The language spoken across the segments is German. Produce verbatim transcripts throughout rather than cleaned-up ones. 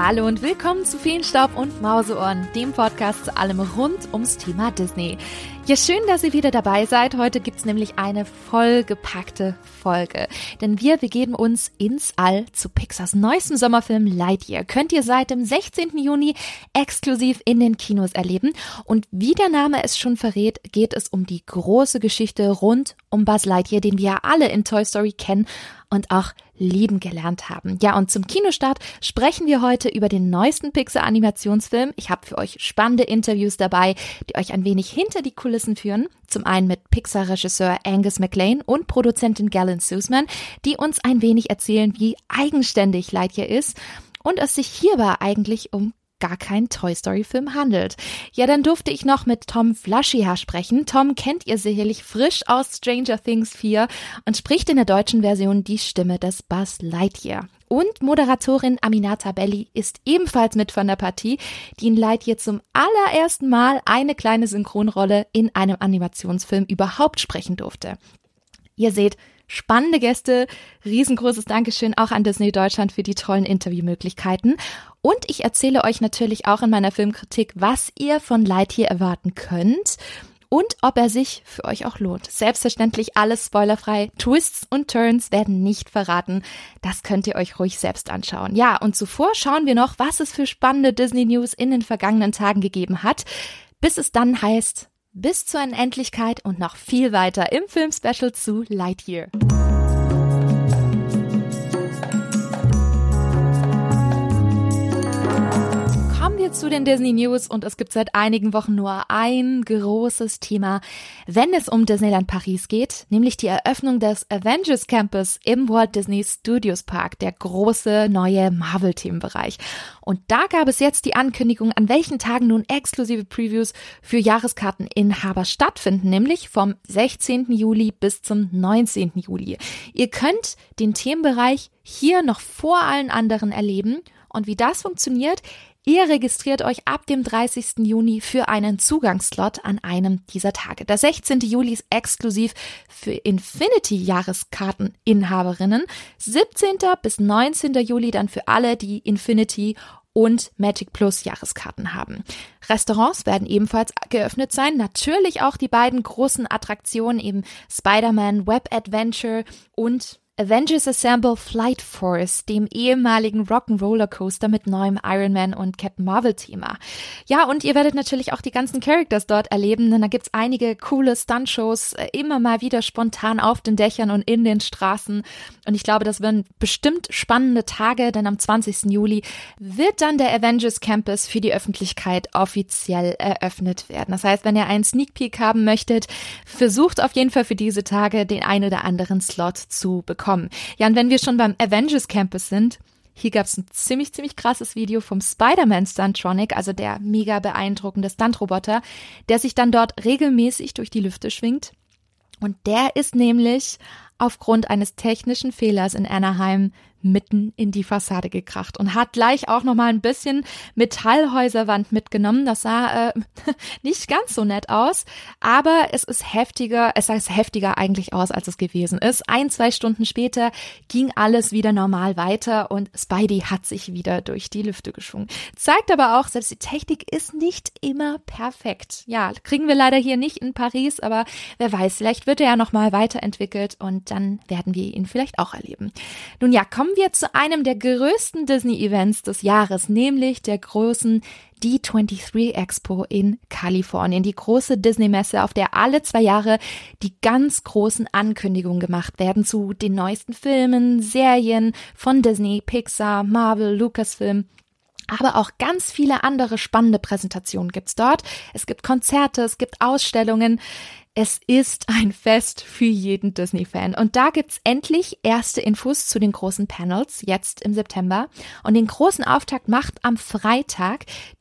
Hallo und willkommen zu Feenstaub und Mauseohren, dem Podcast zu allem rund ums Thema Disney. Ja, schön, dass ihr wieder dabei seid. Heute gibt's nämlich eine vollgepackte Folge. Denn wir begeben uns ins All zu Pixars neuestem Sommerfilm Lightyear. Könnt ihr seit dem sechzehnten Juni exklusiv in den Kinos erleben. Und wie der Name es schon verrät, geht es um die große Geschichte rund um Buzz Lightyear, den wir ja alle in Toy Story kennen und auch lieben gelernt haben. Ja, und zum Kinostart sprechen wir heute über den neuesten Pixar-Animationsfilm. Ich habe für euch spannende Interviews dabei, die euch ein wenig hinter die Kulissen führen. Zum einen mit Pixar-Regisseur Angus MacLane und Produzentin Galen Sussman, die uns ein wenig erzählen, wie eigenständig Lightyear ist und es sich hierbei eigentlich um gar kein Toy-Story-Film handelt. Ja, dann durfte ich noch mit Tom Flaschier sprechen. Tom kennt ihr sicherlich frisch aus Stranger Things vier und spricht in der deutschen Version die Stimme des Buzz Lightyear. Und Moderatorin Aminata Belli ist ebenfalls mit von der Partie, die in Lightyear zum allerersten Mal eine kleine Synchronrolle in einem Animationsfilm überhaupt sprechen durfte. Ihr seht, spannende Gäste, riesengroßes Dankeschön auch an Disney Deutschland für die tollen Interviewmöglichkeiten. Und ich erzähle euch natürlich auch in meiner Filmkritik, was ihr von Lightyear erwarten könnt und ob er sich für euch auch lohnt. Selbstverständlich alles spoilerfrei. Twists und Turns werden nicht verraten. Das könnt ihr euch ruhig selbst anschauen. Ja, und zuvor schauen wir noch, was es für spannende Disney-News in den vergangenen Tagen gegeben hat, bis es dann heißt, bis zur Unendlichkeit und noch viel weiter im Filmspecial zu Lightyear. Kommen wir zu den Disney News und es gibt seit einigen Wochen nur ein großes Thema, wenn es um Disneyland Paris geht, nämlich die Eröffnung des Avengers Campus im Walt Disney Studios Park, der große neue Marvel-Themenbereich. Und da gab es jetzt die Ankündigung, an welchen Tagen nun exklusive Previews für Jahreskarteninhaber stattfinden, nämlich vom sechzehnten Juli bis zum neunzehnten Juli. Ihr könnt den Themenbereich hier noch vor allen anderen erleben. Und wie das funktioniert: Ihr registriert euch ab dem dreißigsten Juni für einen Zugangsslot an einem dieser Tage. Der sechzehnten Juli ist exklusiv für Infinity-Jahreskarteninhaberinnen, siebzehnten bis neunzehnten Juli dann für alle, die Infinity und Magic Plus Jahreskarten haben. Restaurants werden ebenfalls geöffnet sein, natürlich auch die beiden großen Attraktionen, eben Spider-Man Web Adventure und Avengers Assemble Flight Force, dem ehemaligen Rock'n'Roller Coaster mit neuem Iron Man und Captain Marvel Thema. Ja, und ihr werdet natürlich auch die ganzen Characters dort erleben, denn da gibt's einige coole Stuntshows, immer mal wieder spontan auf den Dächern und in den Straßen. Und ich glaube, das werden bestimmt spannende Tage, denn am zwanzigsten Juli wird dann der Avengers Campus für die Öffentlichkeit offiziell eröffnet werden. Das heißt, wenn ihr einen Sneak Peek haben möchtet, versucht auf jeden Fall für diese Tage den ein oder anderen Slot zu bekommen. Ja, und wenn wir schon beim Avengers Campus sind, hier gab es ein ziemlich, ziemlich krasses Video vom Spider-Man Stuntronic, also der mega beeindruckende Stuntroboter, der sich dann dort regelmäßig durch die Lüfte schwingt. Und der ist nämlich aufgrund eines technischen Fehlers in Anaheim mitten in die Fassade gekracht und hat gleich auch nochmal ein bisschen Metallhäuserwand mitgenommen. Das sah äh, nicht ganz so nett aus, aber es ist heftiger, es sah heftiger eigentlich aus, als es gewesen ist. Ein, zwei Stunden später ging alles wieder normal weiter und Spidey hat sich wieder durch die Lüfte geschwungen. Zeigt aber auch, selbst die Technik ist nicht immer perfekt. Ja, kriegen wir leider hier nicht in Paris, aber wer weiß, vielleicht wird er ja nochmal weiterentwickelt und dann werden wir ihn vielleicht auch erleben. Nun ja, kommen wir zu einem der größten Disney-Events des Jahres, nämlich der großen D dreiundzwanzig Expo in Kalifornien, die große Disney-Messe, auf der alle zwei Jahre die ganz großen Ankündigungen gemacht werden zu den neuesten Filmen, Serien von Disney, Pixar, Marvel, Lucasfilm. Aber auch ganz viele andere spannende Präsentationen gibt's dort. Es gibt Konzerte, es gibt Ausstellungen. Es ist ein Fest für jeden Disney-Fan. Und da gibt's endlich erste Infos zu den großen Panels, jetzt im September. Und den großen Auftakt macht am Freitag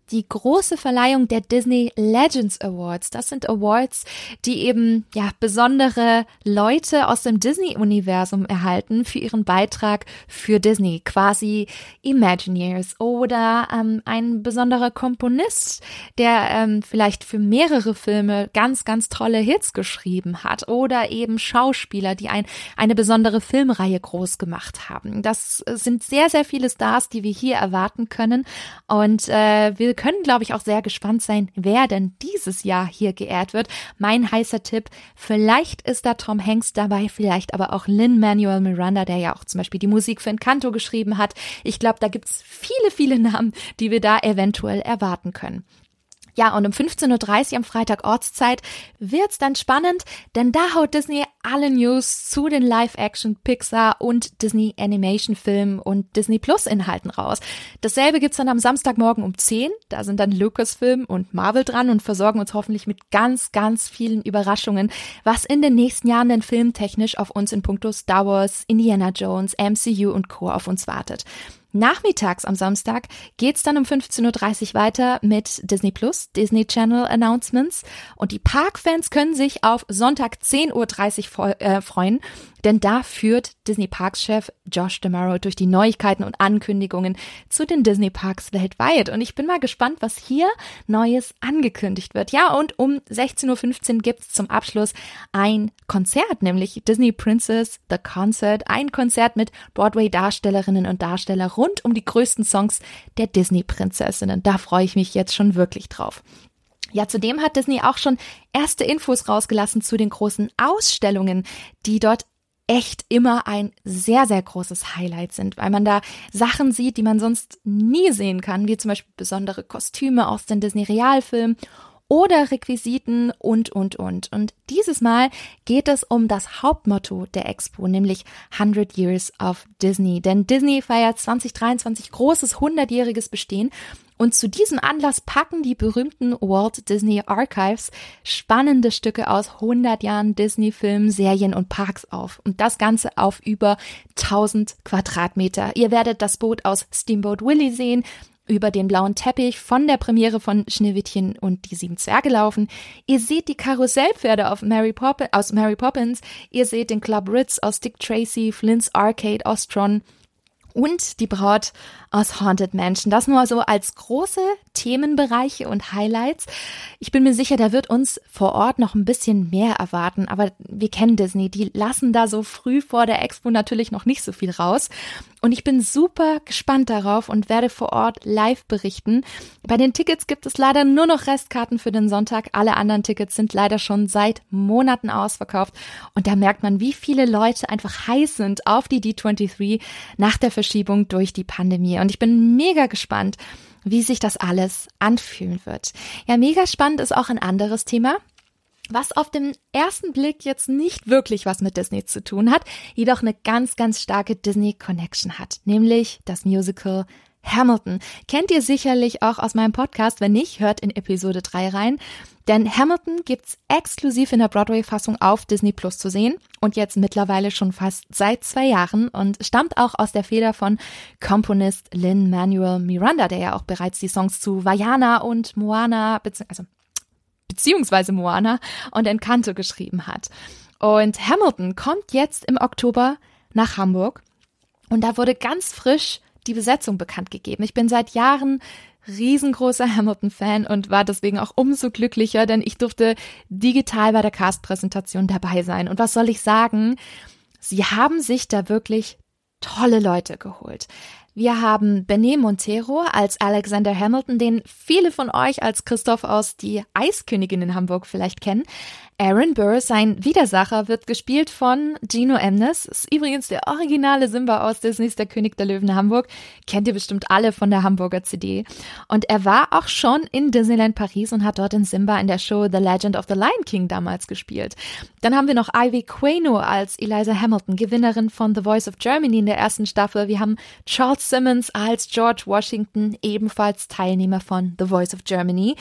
die große Verleihung der Disney Legends Awards. Das sind Awards, die eben ja besondere Leute aus dem Disney-Universum erhalten für ihren Beitrag für Disney, quasi Imagineers oder ähm, ein besonderer Komponist, der ähm, vielleicht für mehrere Filme ganz, ganz tolle Hits geschrieben hat oder eben Schauspieler, die ein, eine besondere Filmreihe groß gemacht haben. Das sind sehr, sehr viele Stars, die wir hier erwarten können und äh, wir können, glaube ich, auch sehr gespannt sein, wer denn dieses Jahr hier geehrt wird. Mein heißer Tipp, vielleicht ist da Tom Hanks dabei, vielleicht aber auch Lin-Manuel Miranda, der ja auch zum Beispiel die Musik für Encanto geschrieben hat. Ich glaube, da gibt's viele, viele Namen, die wir da eventuell erwarten können. Ja, und um fünfzehn Uhr dreißig am Freitag Ortszeit wird's dann spannend, denn da haut Disney alle News zu den Live-Action, Pixar und Disney Animation-Filmen und Disney Plus Inhalten raus. Dasselbe gibt's dann am Samstagmorgen um zehn. Da sind dann Lucasfilm und Marvel dran und versorgen uns hoffentlich mit ganz, ganz vielen Überraschungen, was in den nächsten Jahren denn filmtechnisch auf uns in puncto Star Wars, Indiana Jones, M C U und Co. auf uns wartet. Nachmittags am Samstag geht's dann um fünfzehn Uhr dreißig weiter mit Disney Plus, Disney Channel Announcements und die Parkfans können sich auf Sonntag zehn Uhr dreißig äh, freuen, denn da führt Disney Parks-Chef Josh D'Amaro durch die Neuigkeiten und Ankündigungen zu den Disney Parks weltweit und ich bin mal gespannt, was hier Neues angekündigt wird. Ja, und um sechzehn Uhr fünfzehn gibt's zum Abschluss ein Konzert, nämlich Disney Princess The Concert, ein Konzert mit Broadway-Darstellerinnen und Darstellern rund um die größten Songs der Disney-Prinzessinnen. Da freue ich mich jetzt schon wirklich drauf. Ja, zudem hat Disney auch schon erste Infos rausgelassen zu den großen Ausstellungen, die dort echt immer ein sehr, sehr großes Highlight sind, weil man da Sachen sieht, die man sonst nie sehen kann, wie zum Beispiel besondere Kostüme aus den Disney-Realfilmen oder Requisiten und, und, und. Und dieses Mal geht es um das Hauptmotto der Expo, nämlich hundred Years of Disney. Denn Disney feiert zwanzig dreiundzwanzig großes hundertjähriges Bestehen. Und zu diesem Anlass packen die berühmten Walt Disney Archives spannende Stücke aus hundert Jahren Disney-Filmen, Serien und Parks auf. Und das Ganze auf über tausend Quadratmeter. Ihr werdet das Boot aus Steamboat Willie sehen, über den blauen Teppich von der Premiere von Schneewittchen und die sieben Zwerge laufen. Ihr seht die Karussellpferde auf Mary Poppins, aus Mary Poppins. Ihr seht den Club Ritz aus Dick Tracy, Flint's Arcade aus Tron und die Braut aus Haunted Mansion. Das nur so als große Themenbereiche und Highlights. Ich bin mir sicher, da wird uns vor Ort noch ein bisschen mehr erwarten, aber wir kennen Disney, die lassen da so früh vor der Expo natürlich noch nicht so viel raus. Und ich bin super gespannt darauf und werde vor Ort live berichten. Bei den Tickets gibt es leider nur noch Restkarten für den Sonntag. Alle anderen Tickets sind leider schon seit Monaten ausverkauft. Und da merkt man, wie viele Leute einfach heiß sind auf die D dreiundzwanzig nach der Verschiebung durch die Pandemie. Und ich bin mega gespannt, wie sich das alles anfühlen wird. Ja, mega spannend ist auch ein anderes Thema, was auf den ersten Blick jetzt nicht wirklich was mit Disney zu tun hat, jedoch eine ganz, ganz starke Disney-Connection hat, nämlich das Musical Hamilton. Kennt ihr sicherlich auch aus meinem Podcast, wenn nicht, hört in Episode drei rein. Denn Hamilton gibt's exklusiv in der Broadway-Fassung auf Disney Plus zu sehen und jetzt mittlerweile schon fast seit zwei Jahren und stammt auch aus der Feder von Komponist Lin-Manuel Miranda, der ja auch bereits die Songs zu Vaiana und Moana, bezieh- also beziehungsweise Moana und Encanto geschrieben hat. Und Hamilton kommt jetzt im Oktober nach Hamburg und da wurde ganz frisch die Besetzung bekannt gegeben. Ich bin seit Jahren riesengroßer Hamilton-Fan und war deswegen auch umso glücklicher, denn ich durfte digital bei der Cast-Präsentation dabei sein. Und was soll ich sagen? Sie haben sich da wirklich tolle Leute geholt. Wir haben Bené Montero als Alexander Hamilton, den viele von euch als Christoph aus Die Eiskönigin in Hamburg vielleicht kennen. Aaron Burr, sein Widersacher, wird gespielt von Gino Emnes. Ist übrigens der originale Simba aus Disneys Der König der Löwen Hamburg. Kennt ihr bestimmt alle von der Hamburger C D. Und er war auch schon in Disneyland Paris und hat dort den Simba in der Show The Legend of the Lion King damals gespielt. Dann haben wir noch Ivy Quaino als Eliza Hamilton, Gewinnerin von The Voice of Germany in der ersten Staffel. Wir haben Charles Simmons als George Washington, ebenfalls Teilnehmer von The Voice of Germany.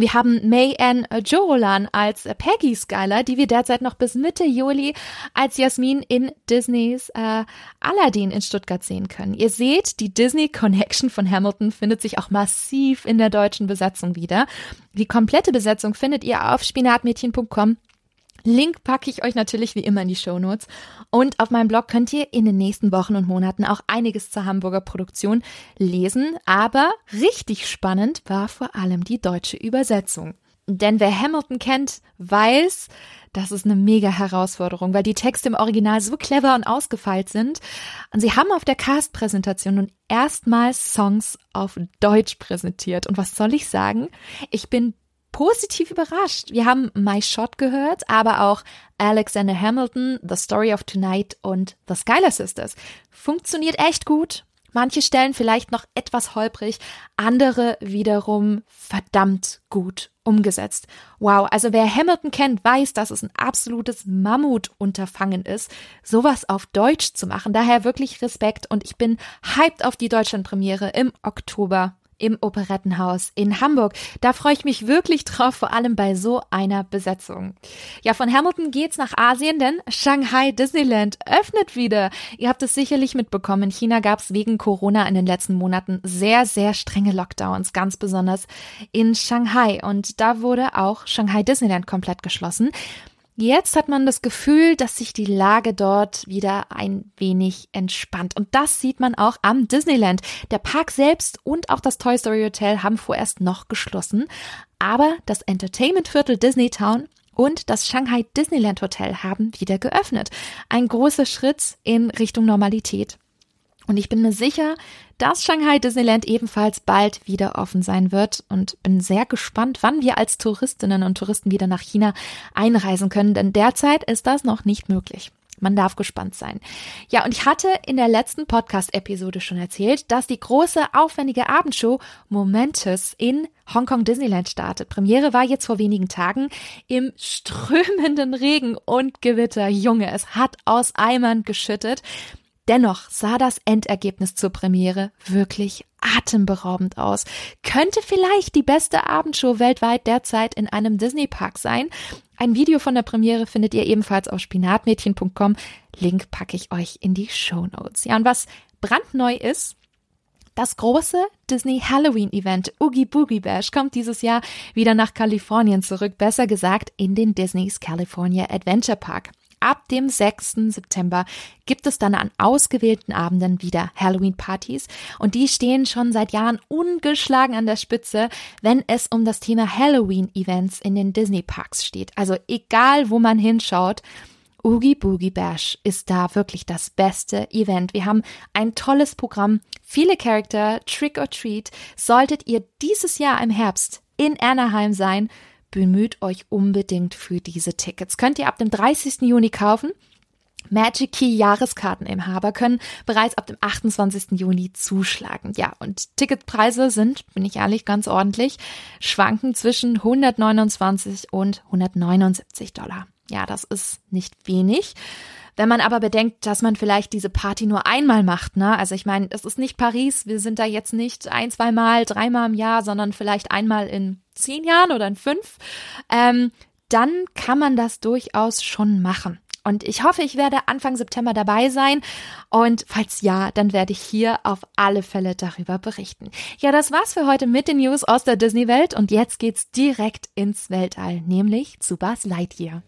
Wir haben May-Ann Joholan als Peggy Skyler, die wir derzeit noch bis Mitte Juli als Jasmin in Disneys äh, Aladdin in Stuttgart sehen können. Ihr seht, die Disney-Connection von Hamilton findet sich auch massiv in der deutschen Besetzung wieder. Die komplette Besetzung findet ihr auf spinatmädchen punkt com. Link packe ich euch natürlich wie immer in die Shownotes. Und auf meinem Blog könnt ihr in den nächsten Wochen und Monaten auch einiges zur Hamburger Produktion lesen. Aber richtig spannend war vor allem die deutsche Übersetzung. Denn wer Hamilton kennt, weiß, das ist eine mega Herausforderung, weil die Texte im Original so clever und ausgefeilt sind. Und sie haben auf der Cast-Präsentation nun erstmals Songs auf Deutsch präsentiert. Und was soll ich sagen? Ich bin positiv überrascht. Wir haben My Shot gehört, aber auch Alexander Hamilton, The Story of Tonight und The Schuyler Sisters. Funktioniert echt gut. Manche Stellen vielleicht noch etwas holprig, andere wiederum verdammt gut umgesetzt. Wow, also wer Hamilton kennt, weiß, dass es ein absolutes Mammutunterfangen ist, sowas auf Deutsch zu machen. Daher wirklich Respekt und ich bin hyped auf die Deutschlandpremiere im Oktober im Operettenhaus in Hamburg. Da freue ich mich wirklich drauf, vor allem bei so einer Besetzung. Ja, von Hamilton geht's nach Asien, denn Shanghai Disneyland öffnet wieder. Ihr habt es sicherlich mitbekommen, in China gab's wegen Corona in den letzten Monaten sehr, sehr strenge Lockdowns, ganz besonders in Shanghai. Und da wurde auch Shanghai Disneyland komplett geschlossen. Jetzt hat man das Gefühl, dass sich die Lage dort wieder ein wenig entspannt. Und das sieht man auch am Disneyland. Der Park selbst und auch das Toy Story Hotel haben vorerst noch geschlossen. Aber das Entertainment-Viertel Disney Town und das Shanghai Disneyland Hotel haben wieder geöffnet. Ein großer Schritt in Richtung Normalität. Und ich bin mir sicher, dass Shanghai Disneyland ebenfalls bald wieder offen sein wird und bin sehr gespannt, wann wir als Touristinnen und Touristen wieder nach China einreisen können, denn derzeit ist das noch nicht möglich. Man darf gespannt sein. Ja, und ich hatte in der letzten Podcast-Episode schon erzählt, dass die große, aufwendige Abendshow Momentous in Hongkong Disneyland startet. Premiere war jetzt vor wenigen Tagen im strömenden Regen und Gewitter. Junge, es hat aus Eimern geschüttet. Dennoch sah das Endergebnis zur Premiere wirklich atemberaubend aus. Könnte vielleicht die beste Abendshow weltweit derzeit in einem Disney-Park sein. Ein Video von der Premiere findet ihr ebenfalls auf spinatmädchen punkt com. Link packe ich euch in die Shownotes. Ja, und was brandneu ist, das große Disney Halloween Event Oogie Boogie Bash kommt dieses Jahr wieder nach Kalifornien zurück, besser gesagt in den Disney's California Adventure Park. Ab dem sechsten September gibt es dann an ausgewählten Abenden wieder Halloween-Partys und die stehen schon seit Jahren ungeschlagen an der Spitze, wenn es um das Thema Halloween-Events in den Disney-Parks steht. Also egal, wo man hinschaut, Oogie Boogie Bash ist da wirklich das beste Event. Wir haben ein tolles Programm, viele Charakter, Trick or Treat. Solltet ihr dieses Jahr im Herbst in Anaheim sein, bemüht euch unbedingt für diese Tickets. Könnt ihr ab dem dreißigsten Juni kaufen. Magic Key Jahreskarten im Haber können bereits ab dem achtundzwanzigsten Juni zuschlagen. Ja, und Ticketpreise sind, bin ich ehrlich, ganz ordentlich, schwanken zwischen hundertneunundzwanzig und hundertneunundsiebzig Dollar. Ja, das ist nicht wenig. Wenn man aber bedenkt, dass man vielleicht diese Party nur einmal macht, ne? Also ich meine, es ist nicht Paris, wir sind da jetzt nicht ein, zweimal, dreimal im Jahr, sondern vielleicht einmal in zehn Jahren oder in fünf, ähm, dann kann man das durchaus schon machen. Und ich hoffe, ich werde Anfang September dabei sein. Und falls ja, dann werde ich hier auf alle Fälle darüber berichten. Ja, das war's für heute mit den News aus der Disney-Welt. Und jetzt geht's direkt ins Weltall, nämlich zu Buzz Lightyear.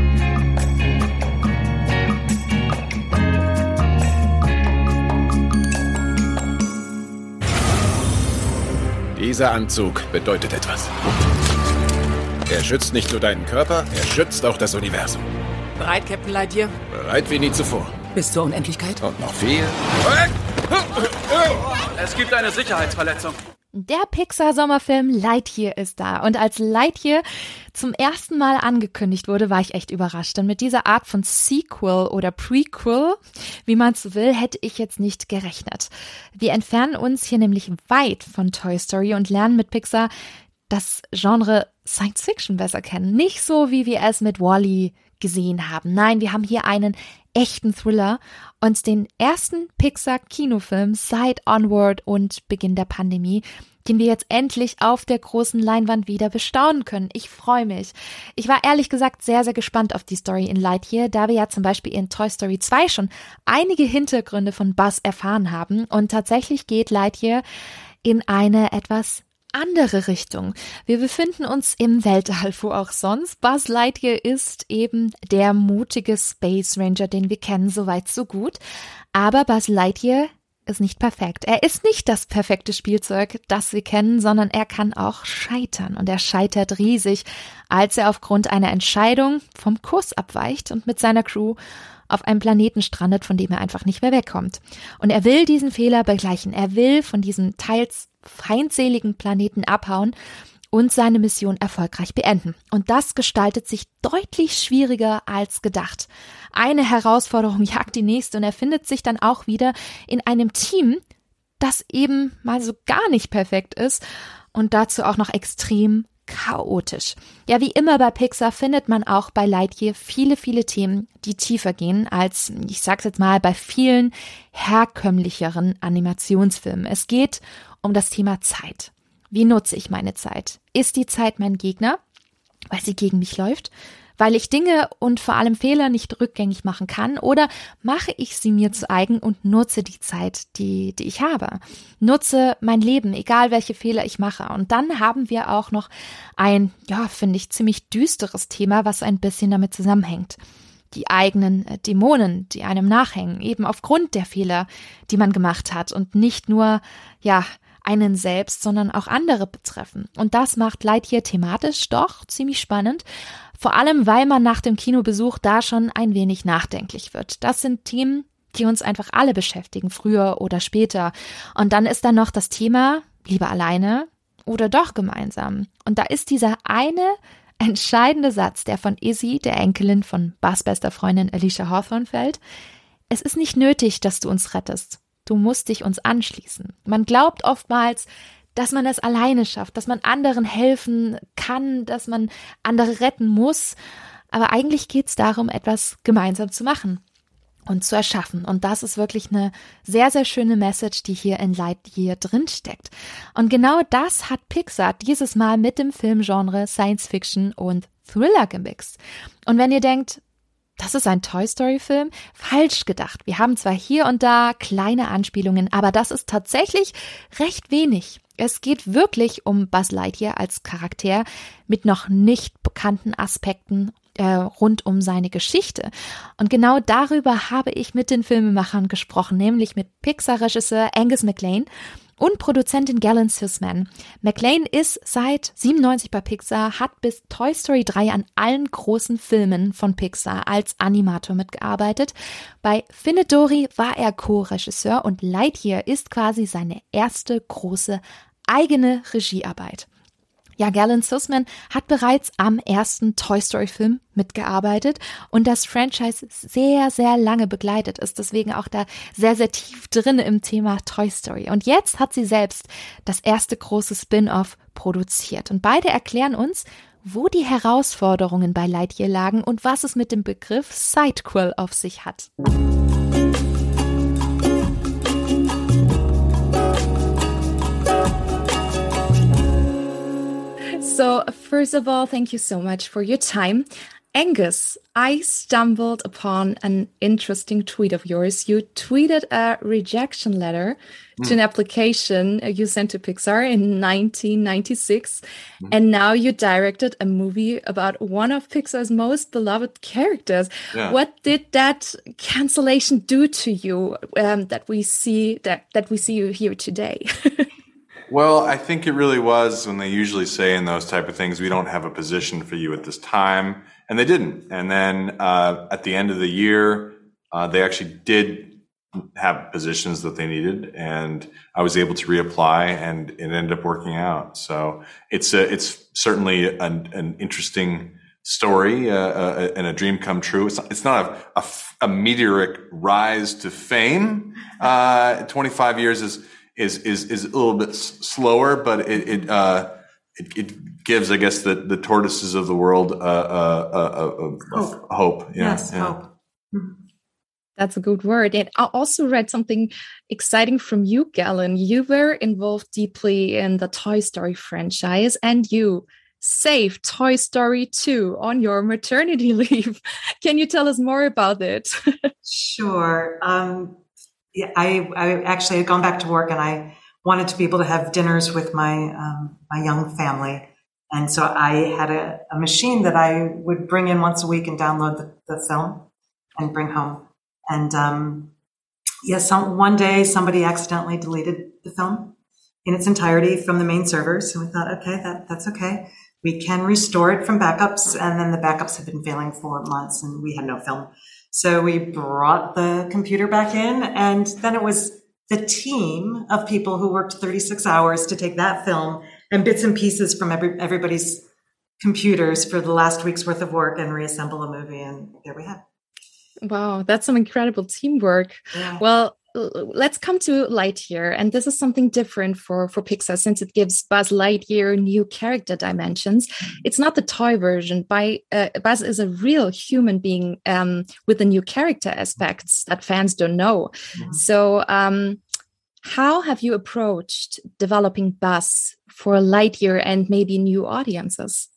Dieser Anzug bedeutet etwas. Er schützt nicht nur deinen Körper, er schützt auch das Universum. Bereit, Captain Lightyear? Bereit wie nie zuvor. Bis zur Unendlichkeit? Und noch viel. Es gibt eine Sicherheitsverletzung. Der Pixar-Sommerfilm Lightyear ist da. Und als Lightyear zum ersten Mal angekündigt wurde, war ich echt überrascht. Denn mit dieser Art von Sequel oder Prequel, wie man es will, hätte ich jetzt nicht gerechnet. Wir entfernen uns hier nämlich weit von Toy Story und lernen mit Pixar das Genre Science Fiction besser kennen. Nicht so, wie wir es mit Wall-E gesehen haben. Nein, wir haben hier einen echten Thriller und den ersten Pixar-Kinofilm seit Onward und Beginn der Pandemie. den wir jetzt endlich auf der großen Leinwand wieder bestaunen können. Ich freue mich. Ich war ehrlich gesagt sehr, sehr gespannt auf die Story in Lightyear, da wir ja zum Beispiel in Toy Story zwei schon einige Hintergründe von Buzz erfahren haben. Und tatsächlich geht Lightyear in eine etwas andere Richtung. Wir befinden uns im Weltall, wo auch sonst. Buzz Lightyear ist eben der mutige Space Ranger, den wir kennen, soweit so gut. Aber Buzz Lightyear ist nicht perfekt. Er ist nicht das perfekte Spielzeug, das wir kennen, sondern er kann auch scheitern. Und er scheitert riesig, als er aufgrund einer Entscheidung vom Kurs abweicht und mit seiner Crew auf einem Planeten strandet, von dem er einfach nicht mehr wegkommt. Und er will diesen Fehler begleichen. Er will von diesem teils feindseligen Planeten abhauen und seine Mission erfolgreich beenden. Und das gestaltet sich deutlich schwieriger als gedacht. Eine Herausforderung jagt die nächste und er findet sich dann auch wieder in einem Team, das eben mal so gar nicht perfekt ist und dazu auch noch extrem chaotisch. Ja, wie immer bei Pixar findet man auch bei Lightyear viele, viele Themen, die tiefer gehen als, ich sag's jetzt mal, bei vielen herkömmlicheren Animationsfilmen. Es geht um das Thema Zeit. Wie nutze ich meine Zeit? Ist die Zeit mein Gegner, weil sie gegen mich läuft? Weil ich Dinge und vor allem Fehler nicht rückgängig machen kann? Oder mache ich sie mir zu eigen und nutze die Zeit, die, die ich habe? Nutze mein Leben, egal welche Fehler ich mache. Und dann haben wir auch noch ein, ja, finde ich, ziemlich düsteres Thema, was ein bisschen damit zusammenhängt. Die eigenen Dämonen, die einem nachhängen, eben aufgrund der Fehler, die man gemacht hat und nicht nur, ja, einen selbst, sondern auch andere betreffen. Und das macht Lightyear thematisch doch ziemlich spannend, vor allem weil man nach dem Kinobesuch da schon ein wenig nachdenklich wird. Das sind Themen, die uns einfach alle beschäftigen, früher oder später. Und dann ist da noch das Thema, lieber alleine oder doch gemeinsam. Und da ist dieser eine entscheidende Satz, der von Izzy, der Enkelin von Buzz' bester Freundin Alicia Hawthorne, fällt. Es ist nicht nötig, dass du uns rettest. Du musst dich uns anschließen. Man glaubt oftmals, dass man es alleine schafft, dass man anderen helfen kann, dass man andere retten muss. Aber eigentlich geht es darum, etwas gemeinsam zu machen und zu erschaffen. Und das ist wirklich eine sehr, sehr schöne Message, die hier in Lightyear drinsteckt. Und genau das hat Pixar dieses Mal mit dem Filmgenre Science Fiction und Thriller gemixt. Und wenn ihr denkt, das ist ein Toy-Story-Film? Falsch gedacht. Wir haben zwar hier und da kleine Anspielungen, aber das ist tatsächlich recht wenig. Es geht wirklich um Buzz Lightyear als Charakter mit noch nicht bekannten Aspekten äh, rund um seine Geschichte. Und genau darüber habe ich mit den Filmemachern gesprochen, nämlich mit Pixar-Regisseur Angus MacLane und Produzentin Gallen Sussman. MacLane ist seit siebenundneunzig bei Pixar, hat bis Toy Story drei an allen großen Filmen von Pixar als Animator mitgearbeitet. Bei Findet Dory war er Co-Regisseur und Lightyear ist quasi seine erste große eigene Regiearbeit. Ja, Gallen Sussman hat bereits am ersten Toy Story Film mitgearbeitet und das Franchise sehr, sehr lange begleitet, ist deswegen auch da sehr, sehr tief drin im Thema Toy Story. Und jetzt hat sie selbst das erste große Spin-off produziert. Und beide erklären uns, wo die Herausforderungen bei Lightyear lagen und was es mit dem Begriff Sidequel auf sich hat. So, first of all, thank you so much for your time. Angus, I stumbled upon an interesting tweet of yours. You tweeted a rejection letter mm. to an application you sent to Pixar in nineteen ninety-six. Mm. And now you directed a movie about one of Pixar's most beloved characters. Yeah. What did that cancellation do to you um, that we see that, that we see you here today? Well, I think it really was when they usually say in those type of things, we don't have a position for you at this time. And they didn't. And then uh, at the end of the year, uh, they actually did have positions that they needed. And I was able to reapply and it ended up working out. So it's a, it's certainly an, an interesting story uh, uh, and a dream come true. It's not, it's not a, a, a meteoric rise to fame. Uh, twenty-five years is is is is a little bit s- slower, but it it, uh, it it gives, I guess, the, the tortoises of the world uh, uh, uh, uh, hope. hope. Yeah, yes, yeah. hope. That's a good word. And I also read something exciting from you, Galen. You were involved deeply in the Toy Story franchise, and you saved Toy Story two on your maternity leave. Can you tell us more about it? Sure. Um, yeah, I, I actually had gone back to work, and I wanted to be able to have dinners with my um, my young family. And so I had a, a machine that I would bring in once a week and download the, the film and bring home. And um, yes, some, one day somebody accidentally deleted the film in its entirety from the main servers. And we thought, okay, that, that's okay. We can restore it from backups. And then the backups have been failing for months and we had no film. So we brought the computer back in, and then it was the team of people who worked thirty-six hours to take that film and bits and pieces from every, everybody's computers for the last week's worth of work and reassemble a movie. And there we have. Wow, that's some incredible teamwork. Yeah. Well, let's come to Lightyear. And this is something different for, for Pixar, since it gives Buzz Lightyear new character dimensions. It's not the toy version. By uh, Buzz is a real human being um, with the new character aspects that fans don't know. Mm-hmm. So um, how have you approached developing Buzz for Lightyear and maybe new audiences?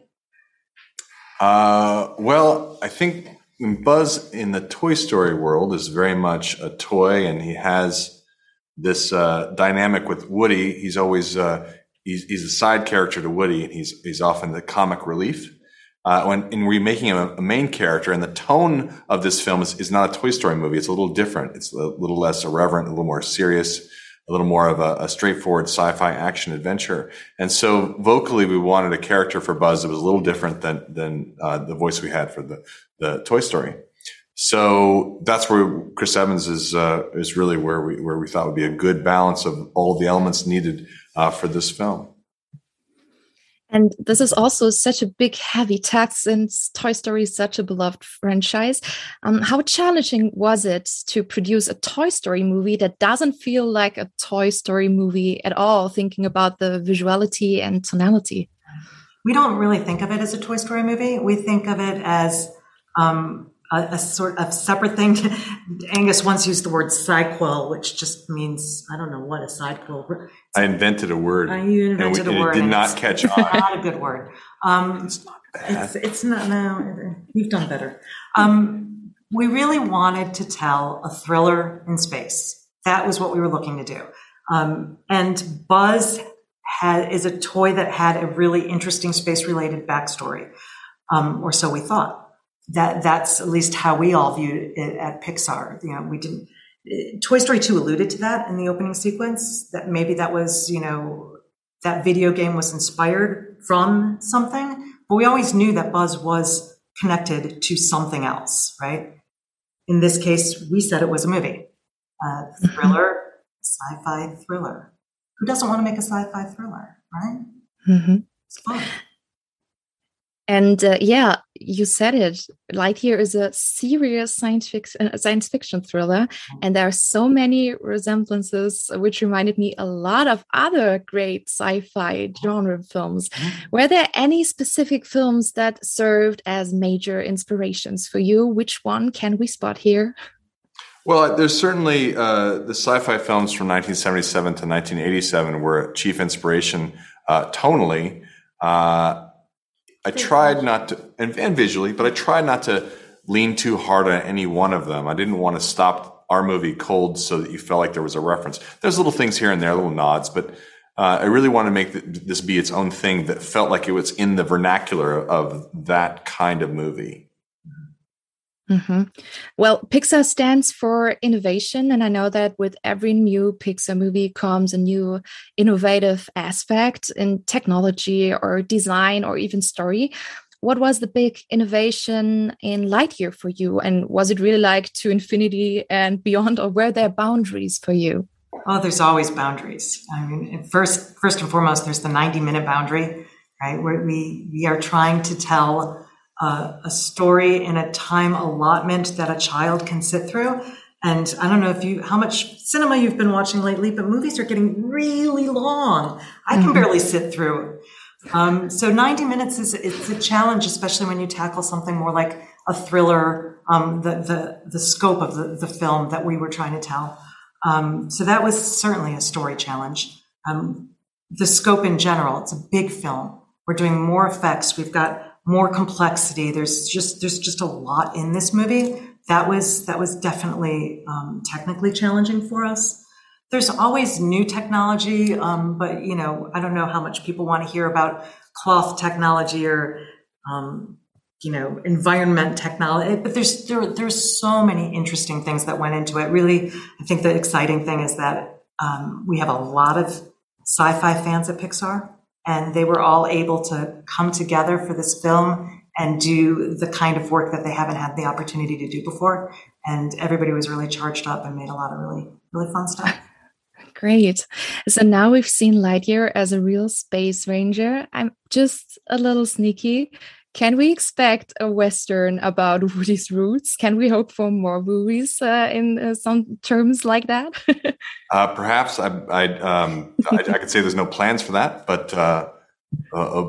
Uh, well, I think Buzz in the Toy Story world is very much a toy, and he has this uh, dynamic with Woody. He's always uh, he's, he's a side character to Woody, and he's he's often the comic relief. Uh, when in remaking him a, a main character, and the tone of this film is, is not a Toy Story movie. It's a little different. It's a little less irreverent, a little more serious, a little more of a, a straightforward sci-fi action adventure. And so vocally, we wanted a character for Buzz that was a little different than than uh, the voice we had for the the Toy Story. So that's where Chris Evans is uh, is really where we where we thought would be a good balance of all the elements needed uh, for this film. And this is also such a big, heavy task, since Toy Story is such a beloved franchise. Um, how challenging was it to produce a Toy Story movie that doesn't feel like a Toy Story movie at all, thinking about the visuality and tonality? We don't really think of it as a Toy Story movie. We think of it as um, a, a sort of separate thing. Angus once used the word sidequel, which just means, I don't know what a sidequel. I invented a word. Uh, you invented and we, a word. It did not catch on. Not a good word. Um, it's not bad. It's, it's not, no, you've done better. Um, we really wanted to tell a thriller in space. That was what we were looking to do. Um, and Buzz had, is a toy that had a really interesting space-related backstory, um, or so we thought. That that's at least how we all viewed it at Pixar. You know, we didn't. Toy Story two alluded to that in the opening sequence. That maybe that was, you know, that video game was inspired from something. But we always knew that Buzz was connected to something else, right? In this case, we said it was a movie, a thriller, sci-fi thriller. Who doesn't want to make a sci-fi thriller, right? Mm-hmm. It's fun. And uh, yeah, you said it. Lightyear is a serious science fiction, uh, science fiction thriller, and there are so many resemblances, which reminded me a lot of other great sci-fi genre films. Were there any specific films that served as major inspirations for you? Which one can we spot here? Well, there's certainly uh, the sci-fi films from nineteen seventy-seven to nineteen eighty-seven were a chief inspiration uh, tonally. Uh, I tried not to, and, and visually, but I tried not to lean too hard on any one of them. I didn't want to stop our movie cold so that you felt like there was a reference. There's little things here and there, little nods, but uh, I really want to make this be its own thing that felt like it was in the vernacular of that kind of movie. Mm-hmm. Well, Pixar stands for innovation, and I know that with every new Pixar movie comes a new innovative aspect in technology or design or even story. What was the big innovation in Lightyear for you, and was it really like to infinity and beyond, or were there boundaries for you? Oh, there's always boundaries. I mean, first, first and foremost, there's the ninety minute boundary, right? Where we we are trying to tell Uh, a story in a time allotment that a child can sit through. And I don't know if you, how much cinema you've been watching lately, but movies are getting really long. I can barely sit through Um, so ninety minutes is it's a challenge, especially when you tackle something more like a thriller, um, the, the, the scope of the, the film that we were trying to tell. Um, so that was certainly a story challenge. Um, the scope in general, it's a big film. We're doing more effects. We've got more complexity. There's just, there's just a lot in this movie. That was, that was definitely, um, technically challenging for us. There's always new technology, um, but, you know, I don't know how much people want to hear about cloth technology or, um, you know, environment technology, but there's, there, there's so many interesting things that went into it. Really, I think the exciting thing is that, um, we have a lot of sci-fi fans at Pixar, and they were all able to come together for this film and do the kind of work that they haven't had the opportunity to do before. And everybody was really charged up and made a lot of really, really fun stuff. Great. So now we've seen Lightyear as a real space ranger. I'm just a little sneaky. Can we expect a Western about Woody's roots? Can we hope for more movies uh, in uh, some terms like that? uh, perhaps. I, I, um, I, I could say there's no plans for that, but uh, uh,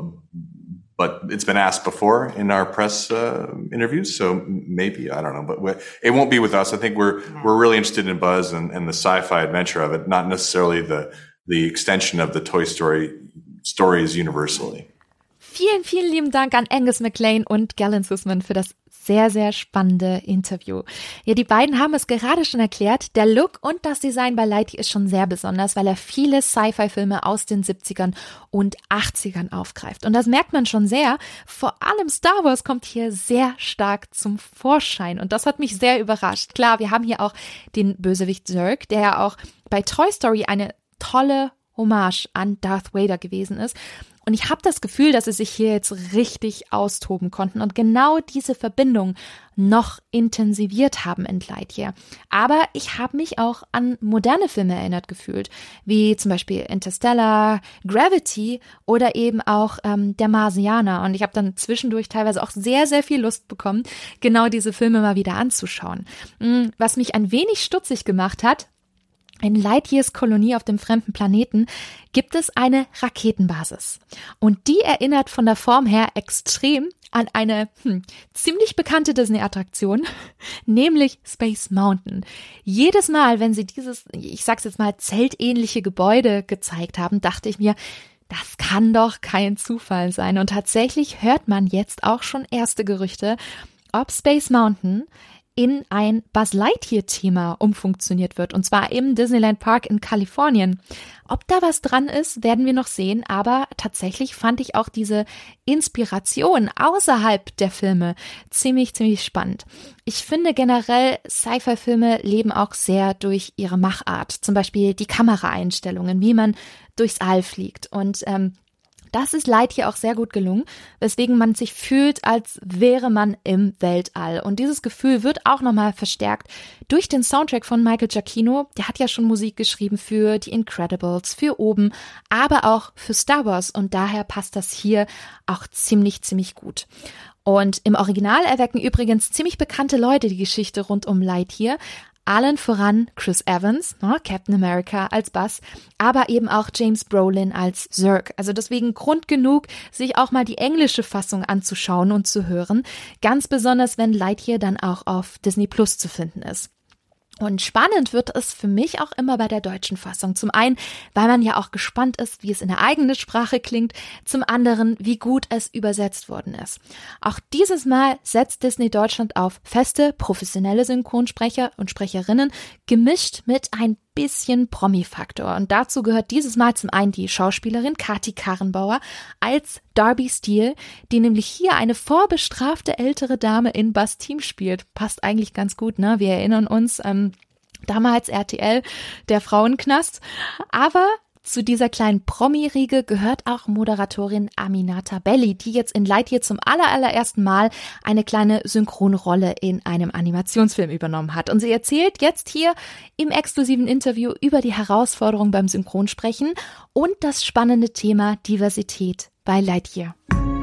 but it's been asked before in our press uh, interviews, so maybe, I don't know, but it won't be with us. I think we're yeah. we're really interested in Buzz and, and the sci-fi adventure of it, not necessarily the the extension of the Toy Story stories universally. Vielen, vielen lieben Dank an Angus MacLane und Gallen Sussman für das sehr, sehr spannende Interview. Ja, die beiden haben es gerade schon erklärt. Der Look und das Design bei Lightyear ist schon sehr besonders, weil er viele Sci-Fi-Filme aus den siebzigern und achtzigern aufgreift. Und das merkt man schon sehr. Vor allem Star Wars kommt hier sehr stark zum Vorschein. Und das hat mich sehr überrascht. Klar, wir haben hier auch den Bösewicht Zurg, der ja auch bei Toy Story eine tolle Hommage an Darth Vader gewesen ist. Und ich habe das Gefühl, dass sie sich hier jetzt richtig austoben konnten und genau diese Verbindung noch intensiviert haben in Lightyear. Aber ich habe mich auch an moderne Filme erinnert gefühlt, wie zum Beispiel Interstellar, Gravity oder eben auch ähm, Der Marsianer. Und ich habe dann zwischendurch teilweise auch sehr, sehr viel Lust bekommen, genau diese Filme mal wieder anzuschauen. Was mich ein wenig stutzig gemacht hat: in Lightyears Kolonie auf dem fremden Planeten gibt es eine Raketenbasis. Und die erinnert von der Form her extrem an eine hm, ziemlich bekannte Disney-Attraktion, nämlich Space Mountain. Jedes Mal, wenn sie dieses, ich sag's jetzt mal, zeltähnliche Gebäude gezeigt haben, dachte ich mir, das kann doch kein Zufall sein. Und tatsächlich hört man jetzt auch schon erste Gerüchte, ob Space Mountain in ein Buzz Lightyear-Thema umfunktioniert wird, und zwar im Disneyland Park in Kalifornien. Ob da was dran ist, werden wir noch sehen, aber tatsächlich fand ich auch diese Inspiration außerhalb der Filme ziemlich, ziemlich spannend. Ich finde generell, Sci-Fi-Filme leben auch sehr durch ihre Machart, zum Beispiel die Kameraeinstellungen, wie man durchs All fliegt, und ähm, das ist Lightyear auch sehr gut gelungen, weswegen man sich fühlt, als wäre man im Weltall. Und dieses Gefühl wird auch nochmal verstärkt durch den Soundtrack von Michael Giacchino. Der hat ja schon Musik geschrieben für die Incredibles, für Oben, aber auch für Star Wars. Und daher passt das hier auch ziemlich, ziemlich gut. Und im Original erwecken übrigens ziemlich bekannte Leute die Geschichte rund um Lightyear. Allen voran Chris Evans, ne, Captain America als Buzz, aber eben auch James Brolin als Zurg. Also deswegen Grund genug, sich auch mal die englische Fassung anzuschauen und zu hören. Ganz besonders, wenn Lightyear dann auch auf Disney Plus zu finden ist. Und spannend wird es für mich auch immer bei der deutschen Fassung. Zum einen, weil man ja auch gespannt ist, wie es in der eigenen Sprache klingt. Zum anderen, wie gut es übersetzt worden ist. Auch dieses Mal setzt Disney Deutschland auf feste, professionelle Synchronsprecher und Sprecherinnen, gemischt mit ein bisschen Promi-Faktor. Und dazu gehört dieses Mal zum einen die Schauspielerin Kati Karrenbauer als Darby Steele, die nämlich hier eine vorbestrafte ältere Dame in Buzz' Team spielt. Passt eigentlich ganz gut, ne? Wir erinnern uns, ähm, damals R T L, der Frauenknast. Aber zu dieser kleinen Promi-Riege gehört auch Moderatorin Aminata Belli, die jetzt in Lightyear zum aller, allerersten Mal eine kleine Synchronrolle in einem Animationsfilm übernommen hat. Und sie erzählt jetzt hier im exklusiven Interview über die Herausforderung beim Synchronsprechen und das spannende Thema Diversität bei Lightyear.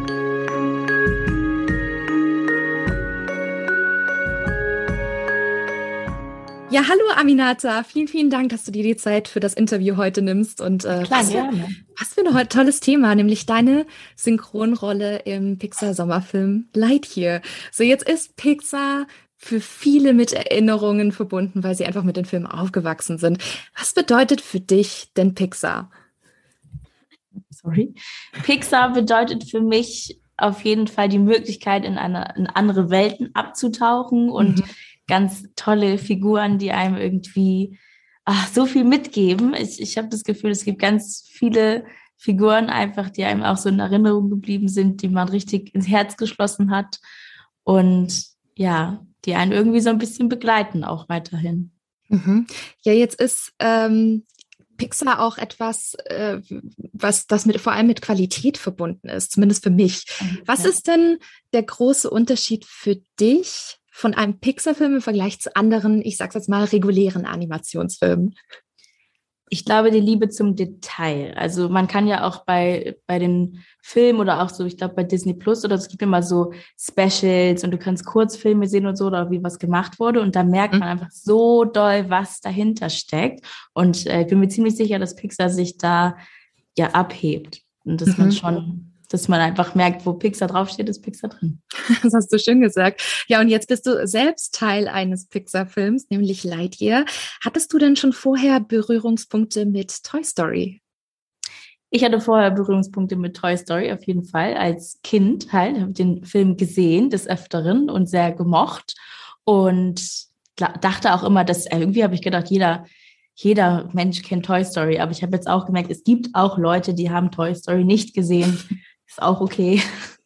Ja, hallo Aminata, vielen, vielen Dank, dass du dir die Zeit für das Interview heute nimmst und äh, Klar, gerne. Was für ein tolles Thema, nämlich deine Synchronrolle im Pixar-Sommerfilm Lightyear. So, jetzt ist Pixar für viele mit Erinnerungen verbunden, weil sie einfach mit den Filmen aufgewachsen sind. Was bedeutet für dich denn Pixar? Sorry. Pixar bedeutet für mich auf jeden Fall die Möglichkeit, in, eine, in andere Welten abzutauchen und mhm. ganz tolle Figuren, die einem irgendwie ach, so viel mitgeben. Ich, ich habe das Gefühl, es gibt ganz viele Figuren einfach, die einem auch so in Erinnerung geblieben sind, die man richtig ins Herz geschlossen hat und ja, die einen irgendwie so ein bisschen begleiten auch weiterhin. Mhm. Ja, jetzt ist ähm, Pixar auch etwas, äh, was das mit vor allem mit Qualität verbunden ist, zumindest für mich. Was ja. ist denn der große Unterschied für dich von einem Pixar-Film im Vergleich zu anderen, ich sag's jetzt mal, regulären Animationsfilmen? Ich glaube, die Liebe zum Detail. Also man kann ja auch bei, bei den Filmen oder auch so, ich glaube bei Disney Plus oder so, es gibt immer so Specials und du kannst Kurzfilme sehen und so oder wie was gemacht wurde und da merkt man einfach so doll, was dahinter steckt und äh, ich bin mir ziemlich sicher, dass Pixar sich da ja abhebt und dass mhm. man schon, dass man einfach merkt, wo Pixar draufsteht, ist Pixar drin. Das hast du schön gesagt. Ja, und jetzt bist du selbst Teil eines Pixar-Films, nämlich Lightyear. Hattest du denn schon vorher Berührungspunkte mit Toy Story? Ich hatte vorher Berührungspunkte mit Toy Story, auf jeden Fall. Als Kind halt, habe den Film gesehen, des Öfteren und sehr gemocht. Und dachte auch immer, dass irgendwie habe ich gedacht, jeder, jeder Mensch kennt Toy Story. Aber ich habe jetzt auch gemerkt, es gibt auch Leute, die haben Toy Story nicht gesehen. Ist auch okay.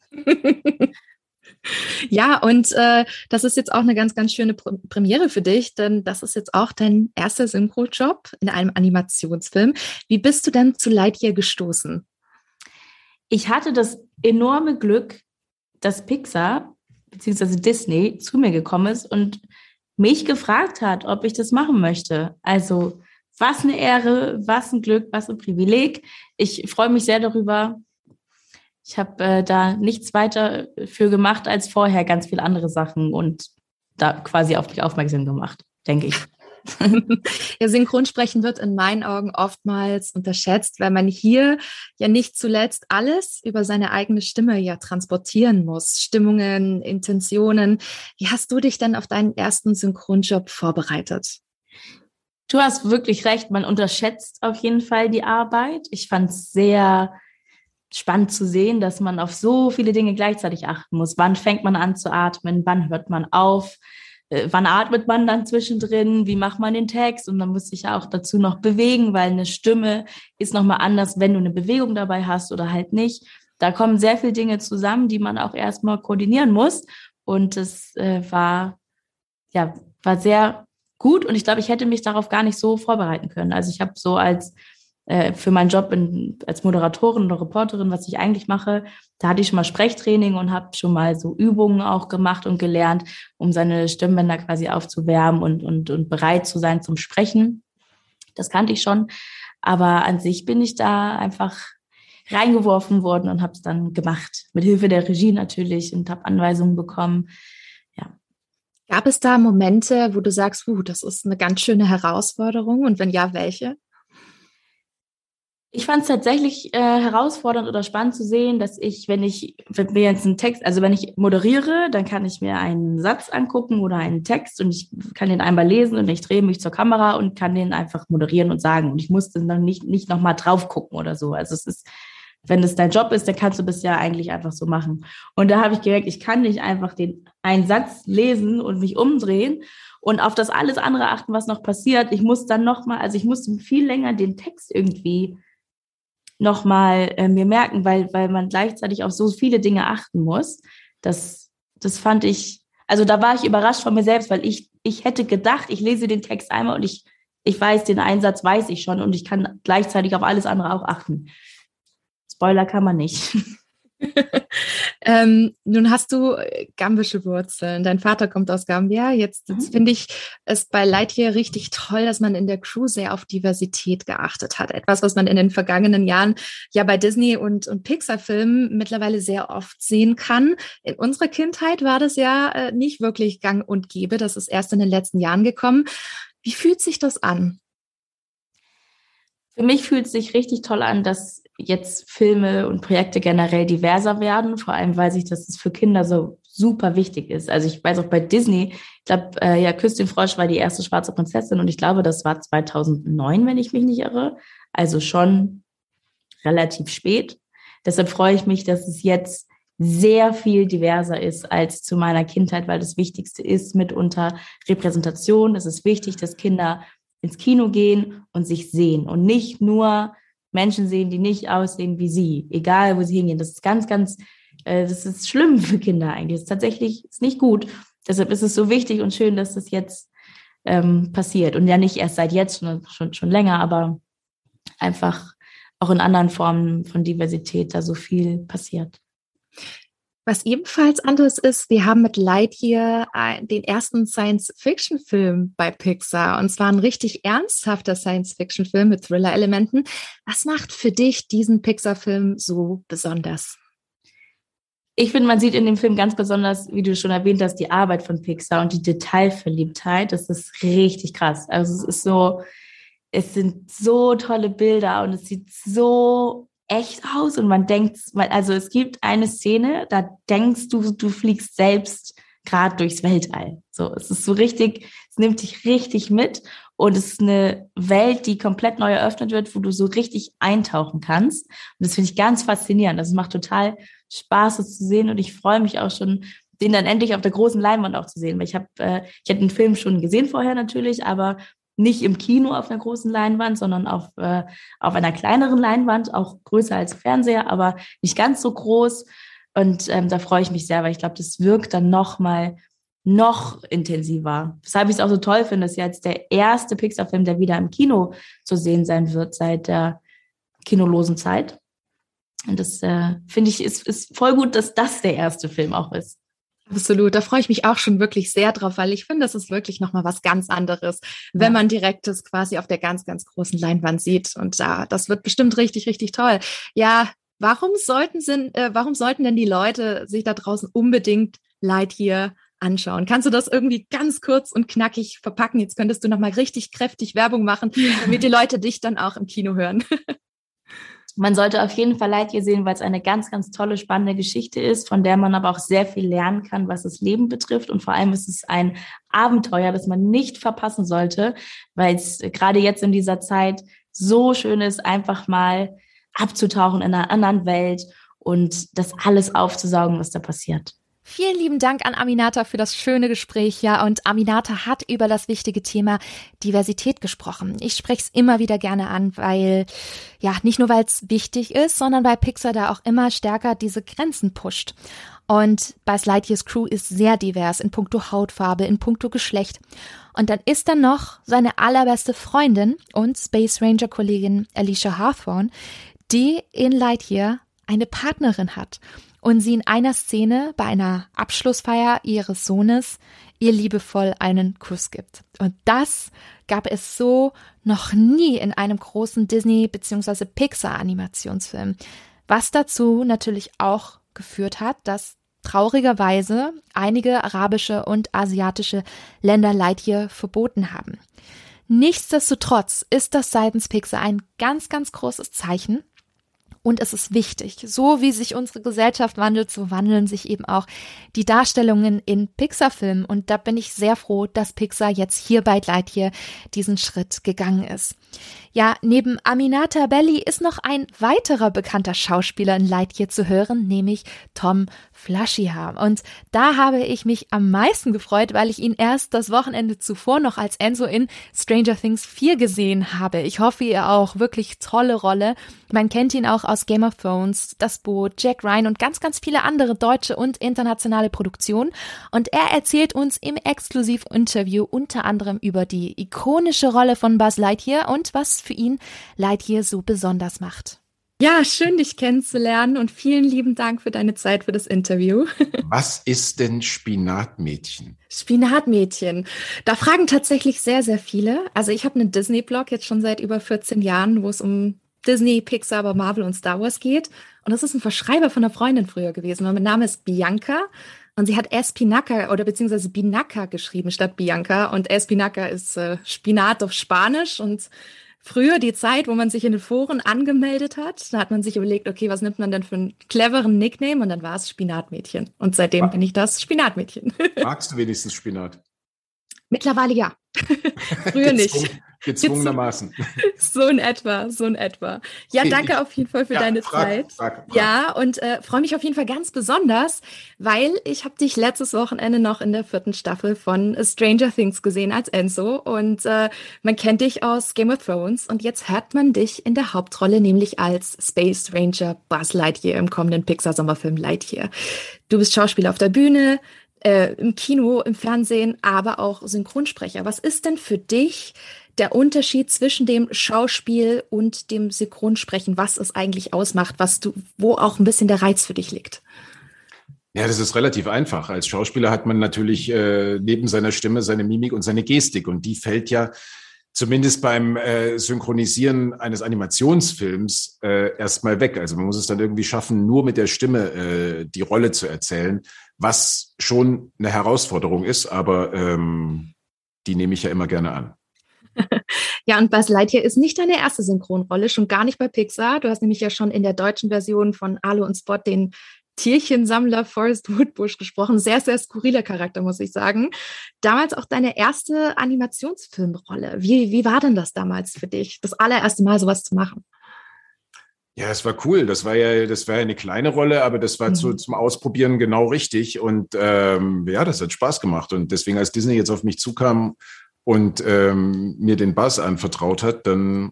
Ja, und äh, das ist jetzt auch eine ganz, ganz schöne Pr- Premiere für dich, denn das ist jetzt auch dein erster Synchro-Job in einem Animationsfilm. Wie bist du denn zu Lightyear gestoßen? Ich hatte das enorme Glück, dass Pixar bzw. Disney zu mir gekommen ist und mich gefragt hat, ob ich das machen möchte. Also was eine Ehre, was ein Glück, was ein Privileg. Ich freue mich sehr darüber. Ich habe äh, da nichts weiter für gemacht als vorher ganz viele andere Sachen und da quasi auf mich aufmerksam gemacht, denke ich. Ja, Synchronsprechen wird in meinen Augen oftmals unterschätzt, weil man hier ja nicht zuletzt alles über seine eigene Stimme ja transportieren muss. Stimmungen, Intentionen. Wie hast du dich denn auf deinen ersten Synchronjob vorbereitet? Du hast wirklich recht, man unterschätzt auf jeden Fall die Arbeit. Ich fand es sehr spannend zu sehen, dass man auf so viele Dinge gleichzeitig achten muss. Wann fängt man an zu atmen? Wann hört man auf? Äh, wann atmet man dann zwischendrin? Wie macht man den Text? Und dann muss ich ja auch dazu noch bewegen, weil eine Stimme ist nochmal anders, wenn du eine Bewegung dabei hast oder halt nicht. Da kommen sehr viele Dinge zusammen, die man auch erstmal koordinieren muss. Und das äh, war, ja, war sehr gut. Und ich glaube, ich hätte mich darauf gar nicht so vorbereiten können. Also ich habe so als für meinen Job in, als Moderatorin oder Reporterin, was ich eigentlich mache, da hatte ich schon mal Sprechtraining und habe schon mal so Übungen auch gemacht und gelernt, um seine Stimmbänder quasi aufzuwärmen und, und, und bereit zu sein zum Sprechen. Das kannte ich schon, aber an sich bin ich da einfach reingeworfen worden und habe es dann gemacht, mit Hilfe der Regie natürlich und habe Anweisungen bekommen. Ja. Gab es da Momente, wo du sagst, uh, das ist eine ganz schöne Herausforderung und wenn ja, welche? Ich fand es tatsächlich äh, herausfordernd oder spannend zu sehen, dass ich, wenn ich, wenn mir jetzt einen Text, also wenn ich moderiere, dann kann ich mir einen Satz angucken oder einen Text und ich kann den einmal lesen und ich drehe mich zur Kamera und kann den einfach moderieren und sagen und ich muss dann nicht, nicht nochmal drauf gucken oder so. Also es ist, wenn es dein Job ist, dann kannst du das ja eigentlich einfach so machen. Und da habe ich gemerkt, ich kann nicht einfach den einen Satz lesen und mich umdrehen und auf das alles andere achten, was noch passiert. Ich muss dann nochmal, also ich musste viel länger den Text irgendwie nochmal äh, mir merken, weil, weil man gleichzeitig auf so viele Dinge achten muss. Das, das fand ich, also da war ich überrascht von mir selbst, weil ich, ich hätte gedacht, ich lese den Text einmal und ich, ich weiß, den Einsatz weiß ich schon und ich kann gleichzeitig auf alles andere auch achten. Spoiler kann man nicht. ähm, nun hast du gambische Wurzeln. Dein Vater kommt aus Gambia. Jetzt, jetzt mhm. finde ich es bei Lightyear richtig toll, dass man in der Crew sehr auf Diversität geachtet hat. Etwas, was man in den vergangenen Jahren ja bei Disney- und, und Pixar-Filmen mittlerweile sehr oft sehen kann. In unserer Kindheit war das ja äh, nicht wirklich gang und gäbe. Das ist erst in den letzten Jahren gekommen. Wie fühlt sich das an? Für mich fühlt es sich richtig toll an, dass jetzt Filme und Projekte generell diverser werden, vor allem weil sich das für Kinder so super wichtig ist. Also ich weiß auch bei Disney, ich glaube, äh, ja, Küss den Frosch war die erste schwarze Prinzessin und ich glaube, das war zweitausendneun, wenn ich mich nicht irre. Also schon relativ spät. Deshalb freue ich mich, dass es jetzt sehr viel diverser ist als zu meiner Kindheit, weil das Wichtigste ist mitunter Repräsentation. Es ist wichtig, dass Kinder ins Kino gehen und sich sehen und nicht nur Menschen sehen, die nicht aussehen wie sie, egal wo sie hingehen. Das ist ganz, ganz, äh, das ist schlimm für Kinder eigentlich. Das ist tatsächlich ist nicht gut. Deshalb ist es so wichtig und schön, dass das jetzt ähm, passiert. Und ja nicht erst seit jetzt, schon, schon, schon länger, aber einfach auch in anderen Formen von Diversität da so viel passiert. Was ebenfalls anderes ist, wir haben mit Lightyear den ersten Science-Fiction-Film bei Pixar. Und zwar ein richtig ernsthafter Science-Fiction-Film mit Thriller-Elementen. Was macht für dich diesen Pixar-Film so besonders? Ich finde, man sieht in dem Film ganz besonders, wie du schon erwähnt hast, die Arbeit von Pixar und die Detailverliebtheit. Das ist richtig krass. Also es ist so, es sind so tolle Bilder und es sieht so echt aus und man denkt, also es gibt eine Szene, da denkst du, du fliegst selbst gerade durchs Weltall. So, es ist so richtig, es nimmt dich richtig mit und es ist eine Welt, die komplett neu eröffnet wird, wo du so richtig eintauchen kannst. Und das finde ich ganz faszinierend. Das macht total Spaß, es zu sehen und ich freue mich auch schon, den dann endlich auf der großen Leinwand auch zu sehen, weil ich habe, äh, ich hätte den Film schon gesehen vorher natürlich, aber nicht im Kino auf einer großen Leinwand, sondern auf, äh, auf einer kleineren Leinwand, auch größer als Fernseher, aber nicht ganz so groß. Und ähm, da freue ich mich sehr, weil ich glaube, das wirkt dann noch mal noch intensiver. Weshalb ich es auch so toll finde, ist jetzt der erste Pixar-Film, der wieder im Kino zu sehen sein wird seit der kinolosen Zeit. Und das äh, finde ich, ist, ist voll gut, dass das der erste Film auch ist. Absolut, da freue ich mich auch schon wirklich sehr drauf, weil ich finde, das ist wirklich nochmal was ganz anderes, wenn man direkt das quasi auf der ganz, ganz großen Leinwand sieht. Und da, das wird bestimmt richtig, richtig toll. Ja, warum sollten, sind, äh, warum sollten denn die Leute sich da draußen unbedingt Lightyear anschauen? Kannst du das irgendwie ganz kurz und knackig verpacken? Jetzt könntest du nochmal richtig kräftig Werbung machen, damit die Leute dich dann auch im Kino hören. Man sollte auf jeden Fall Lightyear sehen, weil es eine ganz, ganz tolle, spannende Geschichte ist, von der man aber auch sehr viel lernen kann, was das Leben betrifft. Und vor allem ist es ein Abenteuer, das man nicht verpassen sollte, weil es gerade jetzt in dieser Zeit so schön ist, einfach mal abzutauchen in einer anderen Welt und das alles aufzusaugen, was da passiert. Vielen lieben Dank an Aminata für das schöne Gespräch. Ja, und Aminata hat über das wichtige Thema Diversität gesprochen. Ich spreche es immer wieder gerne an, weil, ja, nicht nur weil es wichtig ist, sondern weil Pixar da auch immer stärker diese Grenzen pusht. Und Buzz Lightyears Crew ist sehr divers in puncto Hautfarbe, in puncto Geschlecht. Und dann ist da noch seine allerbeste Freundin und Space Ranger Kollegin Alicia Hawthorne, die in Lightyear eine Partnerin hat. Und sie in einer Szene bei einer Abschlussfeier ihres Sohnes ihr liebevoll einen Kuss gibt. Und das gab es so noch nie in einem großen Disney- bzw. Pixar-Animationsfilm. Was dazu natürlich auch geführt hat, dass traurigerweise einige arabische und asiatische Länder Lightyear verboten haben. Nichtsdestotrotz ist das seitens Pixar ein ganz, ganz großes Zeichen. Und es ist wichtig, so wie sich unsere Gesellschaft wandelt, so wandeln sich eben auch die Darstellungen in Pixar-Filmen. Und da bin ich sehr froh, dass Pixar jetzt hier bei Lightyear diesen Schritt gegangen ist. Ja, neben Aminata Belli ist noch ein weiterer bekannter Schauspieler in Lightyear zu hören, nämlich Tom Flaschiha. Und da habe ich mich am meisten gefreut, weil ich ihn erst das Wochenende zuvor noch als Enzo in Stranger Things vier gesehen habe. Ich hoffe, ihr auch. Wirklich tolle Rolle. Man kennt ihn auch aus Game of Thrones, Das Boot, Jack Ryan und ganz, ganz viele andere deutsche und internationale Produktionen. Und er erzählt uns im Exklusiv-Interview unter anderem über die ikonische Rolle von Buzz Lightyear und was für ihn Lightyear so besonders macht. Ja, schön, dich kennenzulernen und vielen lieben Dank für deine Zeit für das Interview. Was ist denn Spinatmädchen? Spinatmädchen. Da fragen tatsächlich sehr, sehr viele. Also ich habe einen Disney-Blog jetzt schon seit über vierzehn Jahren, wo es um Disney, Pixar, aber Marvel und Star Wars geht. Und das ist ein Verschreiber von einer Freundin früher gewesen. Mein Name ist Bianca und sie hat Espinaca oder beziehungsweise Binaca geschrieben statt Bianca. Und Espinaca ist äh, Spinat auf Spanisch und früher die Zeit, wo man sich in den Foren angemeldet hat. Da hat man sich überlegt, okay, was nimmt man denn für einen cleveren Nickname? Und dann war es Spinatmädchen. Und seitdem bin ich das Spinatmädchen. Magst du wenigstens Spinat? Mittlerweile ja. Früher nicht. Gezwungenermaßen. So in etwa, so in etwa. Ja, danke auf jeden Fall für ja, deine frag, Zeit. Frag, frag. Ja, und äh, freue mich auf jeden Fall ganz besonders, weil ich habe dich letztes Wochenende noch in der vierten Staffel von Stranger Things gesehen als Enzo und äh, man kennt dich aus Game of Thrones und jetzt hört man dich in der Hauptrolle, nämlich als Space Ranger Buzz Lightyear im kommenden Pixar-Sommerfilm Lightyear. Du bist Schauspieler auf der Bühne, äh, im Kino, im Fernsehen, aber auch Synchronsprecher. Was ist denn für dich der Unterschied zwischen dem Schauspiel und dem Synchronsprechen, was es eigentlich ausmacht, was du, wo auch ein bisschen der Reiz für dich liegt? Ja, das ist relativ einfach. Als Schauspieler hat man natürlich äh, neben seiner Stimme seine Mimik und seine Gestik und die fällt ja zumindest beim äh, Synchronisieren eines Animationsfilms äh, erstmal weg. Also man muss es dann irgendwie schaffen, nur mit der Stimme äh, die Rolle zu erzählen, was schon eine Herausforderung ist, aber ähm, die nehme ich ja immer gerne an. Ja, und Buzz Lightyear ist nicht deine erste Synchronrolle, schon gar nicht bei Pixar. Du hast nämlich ja schon in der deutschen Version von Arlo und Spot den Tierchensammler Forrest Woodbush gesprochen. Sehr, sehr skurriler Charakter, muss ich sagen. Damals auch deine erste Animationsfilmrolle. Wie, wie war denn das damals für dich, das allererste Mal sowas zu machen? Ja, es war cool. Das war ja, das war ja eine kleine Rolle, aber das war mhm. zu, zum Ausprobieren genau richtig. Und ähm, ja, das hat Spaß gemacht. Und deswegen, als Disney jetzt auf mich zukam und ähm, mir den Buzz anvertraut hat, dann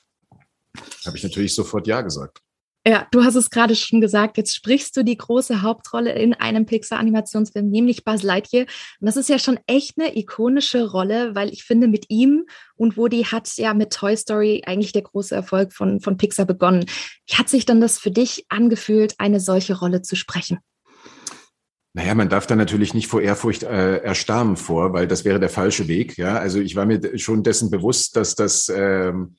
habe ich natürlich sofort Ja gesagt. Ja, du hast es gerade schon gesagt, jetzt sprichst du die große Hauptrolle in einem Pixar-Animationsfilm, nämlich Buzz Lightyear. Und das ist ja schon echt eine ikonische Rolle, weil ich finde, mit ihm und Woody hat ja mit Toy Story eigentlich der große Erfolg von, von Pixar begonnen. Wie hat sich dann das für dich angefühlt, eine solche Rolle zu sprechen? Naja, man darf da natürlich nicht vor Ehrfurcht äh, erstarren vor, weil das wäre der falsche Weg. Ja, also ich war mir schon dessen bewusst, dass das, ähm,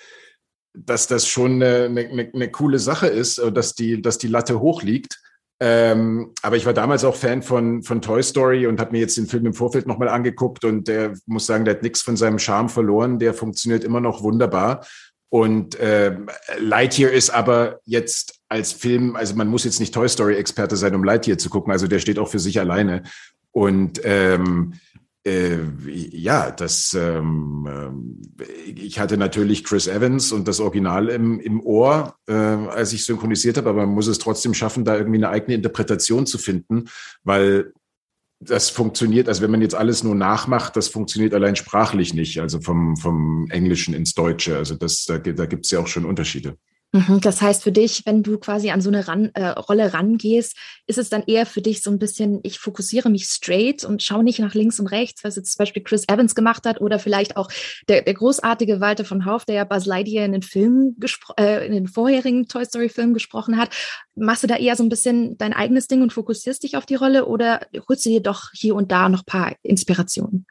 dass das schon eine, eine, eine coole Sache ist, dass die, dass die Latte hoch liegt. Ähm, aber ich war damals auch Fan von von Toy Story und habe mir jetzt den Film im Vorfeld nochmal angeguckt und der muss sagen, der hat nichts von seinem Charme verloren. Der funktioniert immer noch wunderbar. Und äh, Lightyear ist aber jetzt als Film, also man muss jetzt nicht Toy Story-Experte sein, um Lightyear zu gucken, also der steht auch für sich alleine. Und ähm, äh, ja, das ähm, ich hatte natürlich Chris Evans und das Original im, im Ohr, äh, als ich synchronisiert habe, aber man muss es trotzdem schaffen, da irgendwie eine eigene Interpretation zu finden, weil das funktioniert, also wenn man jetzt alles nur nachmacht, das funktioniert allein sprachlich nicht, also vom, vom Englischen ins Deutsche. Also das, da, da gibt es ja auch schon Unterschiede. Das heißt für dich, wenn du quasi an so eine ran, äh, Rolle rangehst, ist es dann eher für dich so ein bisschen, ich fokussiere mich straight und schaue nicht nach links und rechts, was jetzt zum Beispiel Chris Evans gemacht hat oder vielleicht auch der, der großartige Walter von Hauff, der ja Buzz Lightyear in den Filmen, gespro- äh, in den vorherigen Toy Story Filmen gesprochen hat. Machst du da eher so ein bisschen dein eigenes Ding und fokussierst dich auf die Rolle oder holst du dir doch hier und da noch ein paar Inspirationen?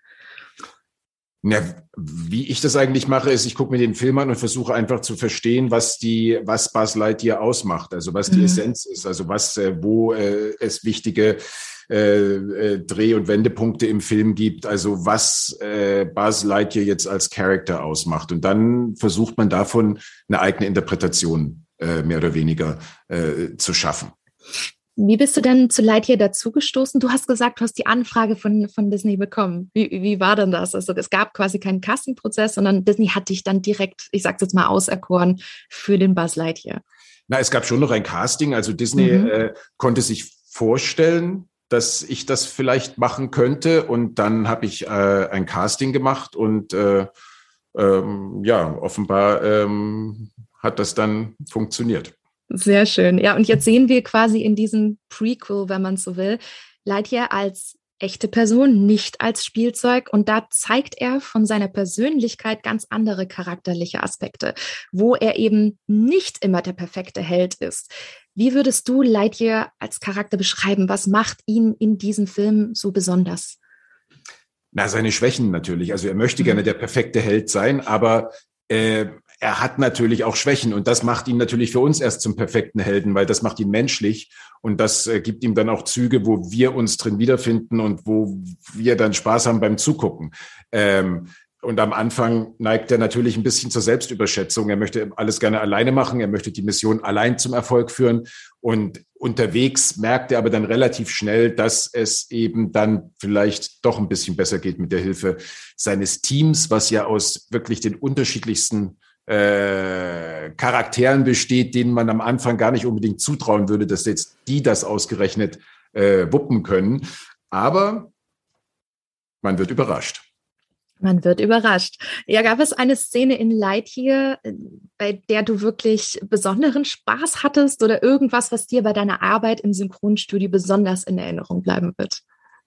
Ja, wie ich das eigentlich mache, ist, ich gucke mir den Film an und versuche einfach zu verstehen, was die, was Buzz Lightyear ausmacht, also was die mhm. Essenz ist, also was, äh, wo äh, es wichtige äh, äh, Dreh- und Wendepunkte im Film gibt, also was äh, Buzz Lightyear jetzt als Charakter ausmacht. Und dann versucht man davon eine eigene Interpretation äh, mehr oder weniger äh, zu schaffen. Wie bist du denn zu Lightyear dazugestoßen? Du hast gesagt, du hast die Anfrage von, von Disney bekommen. Wie, wie war denn das? Also es gab quasi keinen Castingprozess, sondern Disney hat dich dann direkt, ich sag's jetzt mal, auserkoren für den Buzz Lightyear. Na, es gab schon noch ein Casting. Also Disney mhm. äh, konnte sich vorstellen, dass ich das vielleicht machen könnte. Und dann habe ich äh, ein Casting gemacht und äh, ähm, ja, offenbar ähm, hat das dann funktioniert. Sehr schön. Ja, und jetzt sehen wir quasi in diesem Prequel, wenn man so will, Lightyear als echte Person, nicht als Spielzeug. Und da zeigt er von seiner Persönlichkeit ganz andere charakterliche Aspekte, wo er eben nicht immer der perfekte Held ist. Wie würdest du Lightyear als Charakter beschreiben? Was macht ihn in diesem Film so besonders? Na, seine Schwächen natürlich. Also er möchte gerne der perfekte Held sein, aber äh, er hat natürlich auch Schwächen und das macht ihn natürlich für uns erst zum perfekten Helden, weil das macht ihn menschlich und das äh, gibt ihm dann auch Züge, wo wir uns drin wiederfinden und wo wir dann Spaß haben beim Zugucken. Ähm, und am Anfang neigt er natürlich ein bisschen zur Selbstüberschätzung. Er möchte alles gerne alleine machen. Er möchte die Mission allein zum Erfolg führen. Und unterwegs merkt er aber dann relativ schnell, dass es eben dann vielleicht doch ein bisschen besser geht mit der Hilfe seines Teams, was ja aus wirklich den unterschiedlichsten äh, Charakteren besteht, denen man am Anfang gar nicht unbedingt zutrauen würde, dass jetzt die das ausgerechnet äh, wuppen können. Aber man wird überrascht. Man wird überrascht. Ja, gab es eine Szene in Lightyear, bei der du wirklich besonderen Spaß hattest oder irgendwas, was dir bei deiner Arbeit im Synchronstudio besonders in Erinnerung bleiben wird?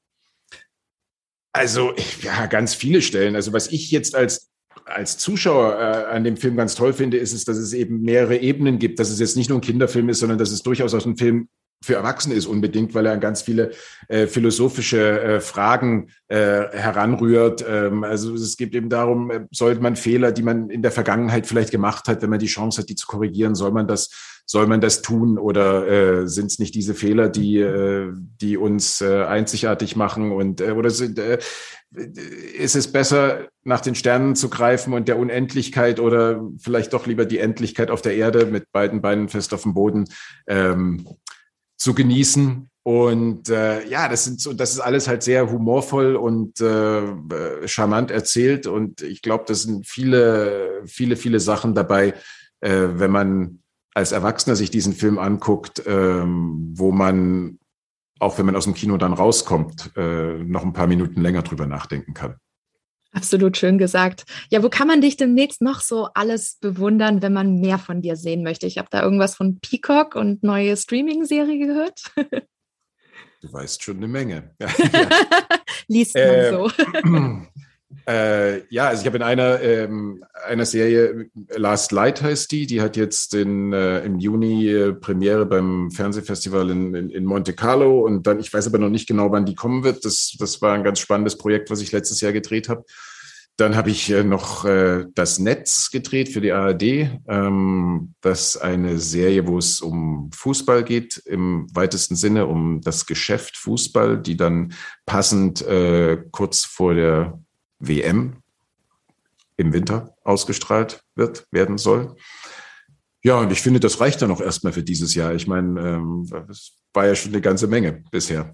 Also, ja, ganz viele Stellen. Also, was ich jetzt als als Zuschauer äh, an dem Film ganz toll finde, ist es, dass es eben mehrere Ebenen gibt, dass es jetzt nicht nur ein Kinderfilm ist, sondern dass es durchaus auch ein Film für Erwachsene ist unbedingt, weil er an ganz viele äh, philosophische äh, Fragen äh, heranrührt. Ähm, also es geht eben darum, äh, sollte man Fehler, die man in der Vergangenheit vielleicht gemacht hat, wenn man die Chance hat, die zu korrigieren, soll man das, soll man das tun oder äh, sind es nicht diese Fehler, die, äh, die uns äh, einzigartig machen und äh, oder sind, äh, ist es besser, nach den Sternen zu greifen und der Unendlichkeit oder vielleicht doch lieber die Endlichkeit auf der Erde mit beiden Beinen fest auf dem Boden ähm, zu genießen. Und äh, ja, das sind so, das ist alles halt sehr humorvoll und äh, charmant erzählt. Und ich glaube, das sind viele, viele, viele Sachen dabei, äh, wenn man als Erwachsener sich diesen Film anguckt, äh, wo man, auch wenn man aus dem Kino dann rauskommt, äh, noch ein paar Minuten länger drüber nachdenken kann. Absolut schön gesagt. Ja, wo kann man dich demnächst noch so alles bewundern, wenn man mehr von dir sehen möchte? Ich habe da irgendwas von Peacock und neue Streaming-Serie gehört. Du weißt schon eine Menge. Liest man äh, so. äh, ja, also ich habe in einer, ähm, einer Serie, Last Light heißt die, die hat jetzt in, äh, im Juni äh, Premiere beim Fernsehfestival in, in, in Monte Carlo und dann, ich weiß aber noch nicht genau, wann die kommen wird. Das, das war ein ganz spannendes Projekt, was ich letztes Jahr gedreht habe. Dann habe ich äh, noch äh, Das Netz gedreht für die A R D. Ähm, das ist eine Serie, wo es um Fußball geht, im weitesten Sinne um das Geschäft Fußball, die dann passend äh, kurz vor der W M im Winter ausgestrahlt wird, werden soll. Ja, und ich finde, das reicht dann auch erstmal für dieses Jahr. Ich meine, ähm, das war ja schon eine ganze Menge bisher.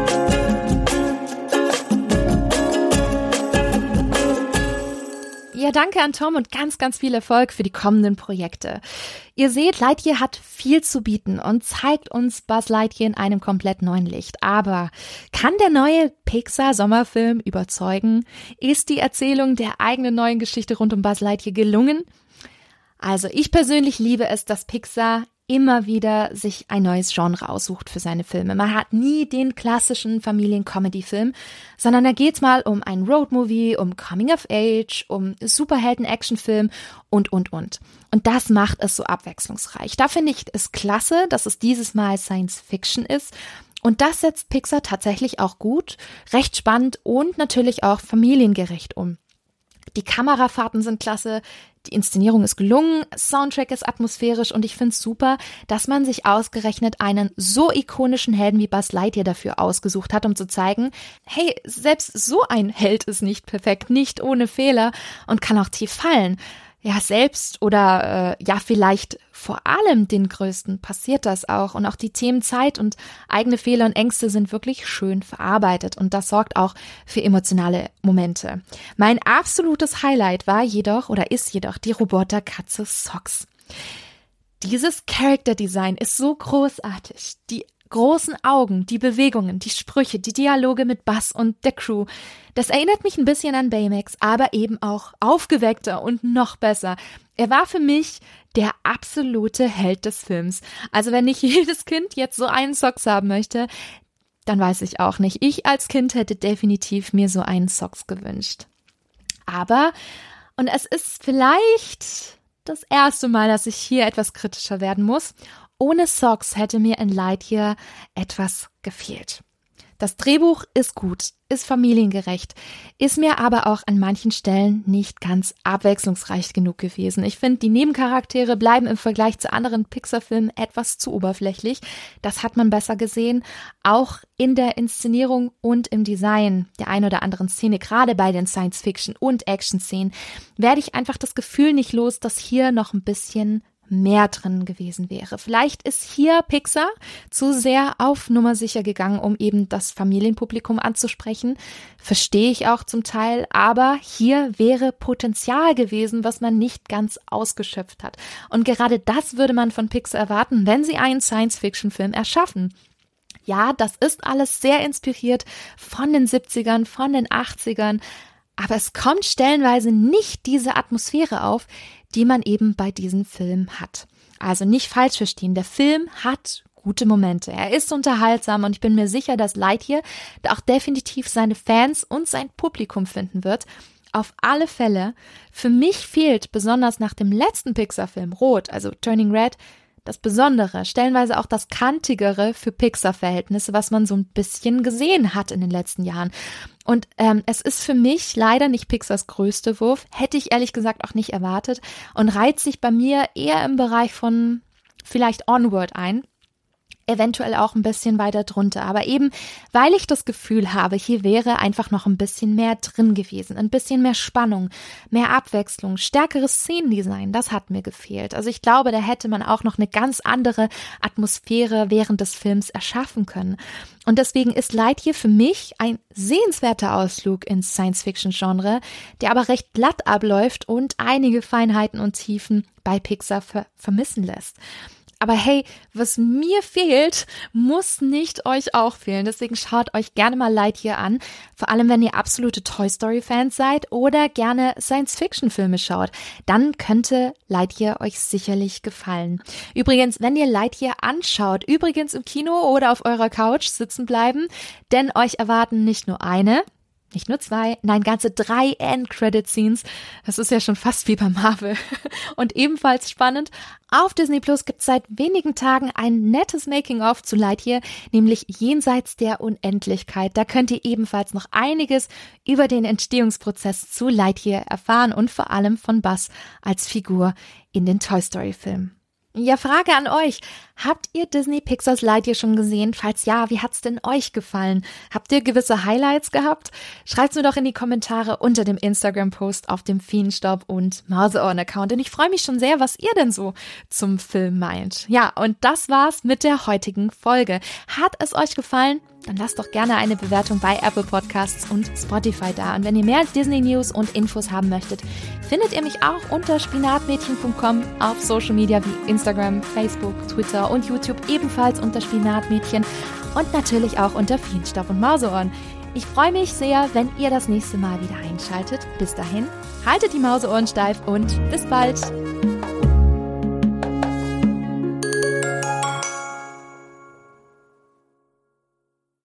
Ja, danke an Tom und ganz, ganz viel Erfolg für die kommenden Projekte. Ihr seht, Lightyear hat viel zu bieten und zeigt uns Buzz Lightyear in einem komplett neuen Licht. Aber kann der neue Pixar-Sommerfilm überzeugen? Ist die Erzählung der eigenen neuen Geschichte rund um Buzz Lightyear gelungen? Also ich persönlich liebe es, dass Pixar immer wieder sich ein neues Genre aussucht für seine Filme. Man hat nie den klassischen Familien-Comedy-Film, sondern da geht's mal um ein Road-Movie, um Coming-of-Age, um Superhelden-Action-Film und, und, und. Und das macht es so abwechslungsreich. Da finde ich es klasse, dass es dieses Mal Science-Fiction ist. Und das setzt Pixar tatsächlich auch gut, recht spannend und natürlich auch familiengerecht um. Die Kamerafahrten sind klasse, die Inszenierung ist gelungen, Soundtrack ist atmosphärisch und ich finde es super, dass man sich ausgerechnet einen so ikonischen Helden wie Buzz Lightyear dafür ausgesucht hat, um zu zeigen, hey, selbst so ein Held ist nicht perfekt, nicht ohne Fehler und kann auch tief fallen. Ja, selbst oder äh, ja, vielleicht vor allem den Größten passiert das auch. Und auch die Themen Zeit und eigene Fehler und Ängste sind wirklich schön verarbeitet. Und das sorgt auch für emotionale Momente. Mein absolutes Highlight war jedoch oder ist jedoch die Roboterkatze Socks. Dieses Character Design ist so großartig. Die großen Augen, die Bewegungen, die Sprüche, die Dialoge mit Buzz und der Crew. Das erinnert mich ein bisschen an Baymax, aber eben auch aufgeweckter und noch besser. Er war für mich der absolute Held des Films. Also wenn nicht jedes Kind jetzt so einen Socks haben möchte, dann weiß ich auch nicht. Ich als Kind hätte definitiv mir so einen Socks gewünscht. Aber, und es ist vielleicht das erste Mal, dass ich hier etwas kritischer werden muss, ohne Socks hätte mir in Lightyear etwas gefehlt. Das Drehbuch ist gut, ist familiengerecht, ist mir aber auch an manchen Stellen nicht ganz abwechslungsreich genug gewesen. Ich finde, die Nebencharaktere bleiben im Vergleich zu anderen Pixar-Filmen etwas zu oberflächlich. Das hat man besser gesehen, auch in der Inszenierung und im Design der ein oder anderen Szene, gerade bei den Science-Fiction- und Action-Szenen, werde ich einfach das Gefühl nicht los, dass hier noch ein bisschen mehr drin gewesen wäre. Vielleicht ist hier Pixar zu sehr auf Nummer sicher gegangen, um eben das Familienpublikum anzusprechen. Verstehe ich auch zum Teil, aber hier wäre Potenzial gewesen, was man nicht ganz ausgeschöpft hat. Und gerade das würde man von Pixar erwarten, wenn sie einen Science-Fiction-Film erschaffen. Ja, das ist alles sehr inspiriert von den siebzigern, von den achtzigern, aber es kommt stellenweise nicht diese Atmosphäre auf, die man eben bei diesem Film hat. Also nicht falsch verstehen, der Film hat gute Momente. Er ist unterhaltsam und ich bin mir sicher, dass Lightyear auch definitiv seine Fans und sein Publikum finden wird. Auf alle Fälle, für mich fehlt besonders nach dem letzten Pixar-Film Rot, also Turning Red, das Besondere, stellenweise auch das Kantigere für Pixar-Verhältnisse, was man so ein bisschen gesehen hat in den letzten Jahren. Und ähm, es ist für mich leider nicht Pixars größte Wurf, hätte ich ehrlich gesagt auch nicht erwartet und reiht sich bei mir eher im Bereich von vielleicht Onward ein. Eventuell auch ein bisschen weiter drunter, aber eben, weil ich das Gefühl habe, hier wäre einfach noch ein bisschen mehr drin gewesen, ein bisschen mehr Spannung, mehr Abwechslung, stärkeres Szenendesign, das hat mir gefehlt. Also ich glaube, da hätte man auch noch eine ganz andere Atmosphäre während des Films erschaffen können. Und deswegen ist Lightyear für mich ein sehenswerter Ausflug ins Science-Fiction-Genre, der aber recht glatt abläuft und einige Feinheiten und Tiefen bei Pixar ver- vermissen lässt. Aber hey, was mir fehlt, muss nicht euch auch fehlen. Deswegen schaut euch gerne mal Lightyear an. Vor allem, wenn ihr absolute Toy-Story-Fans seid oder gerne Science-Fiction-Filme schaut. Dann könnte Lightyear euch sicherlich gefallen. Übrigens, wenn ihr Lightyear anschaut, übrigens im Kino oder auf eurer Couch sitzen bleiben, denn euch erwarten nicht nur eine, nicht nur zwei, nein, ganze drei End-Credit-Scenes. Das ist ja schon fast wie bei Marvel. Und ebenfalls spannend, auf Disney Plus gibt es seit wenigen Tagen ein nettes Making-of zu Lightyear, nämlich Jenseits der Unendlichkeit. Da könnt ihr ebenfalls noch einiges über den Entstehungsprozess zu Lightyear erfahren und vor allem von Buzz als Figur in den Toy Story-Filmen. Ja, Frage an euch. Habt ihr Disney Pixars Lightyear schon gesehen? Falls ja, wie hat's denn euch gefallen? Habt ihr gewisse Highlights gehabt? Schreibt's mir doch in die Kommentare unter dem Instagram-Post auf dem Feenstaub- und Mauseohren-Account. Und ich freue mich schon sehr, was ihr denn so zum Film meint. Ja, und das war's mit der heutigen Folge. Hat es euch gefallen? Dann lasst doch gerne eine Bewertung bei Apple Podcasts und Spotify da. Und wenn ihr mehr Disney-News und Infos haben möchtet, findet ihr mich auch unter spinatmädchen punkt com auf Social Media wie Instagram, Facebook, Twitter und YouTube, ebenfalls unter Spinatmädchen und natürlich auch unter Feenstaub und Mauseohren. Ich freue mich sehr, wenn ihr das nächste Mal wieder einschaltet. Bis dahin, haltet die Mauseohren steif und bis bald!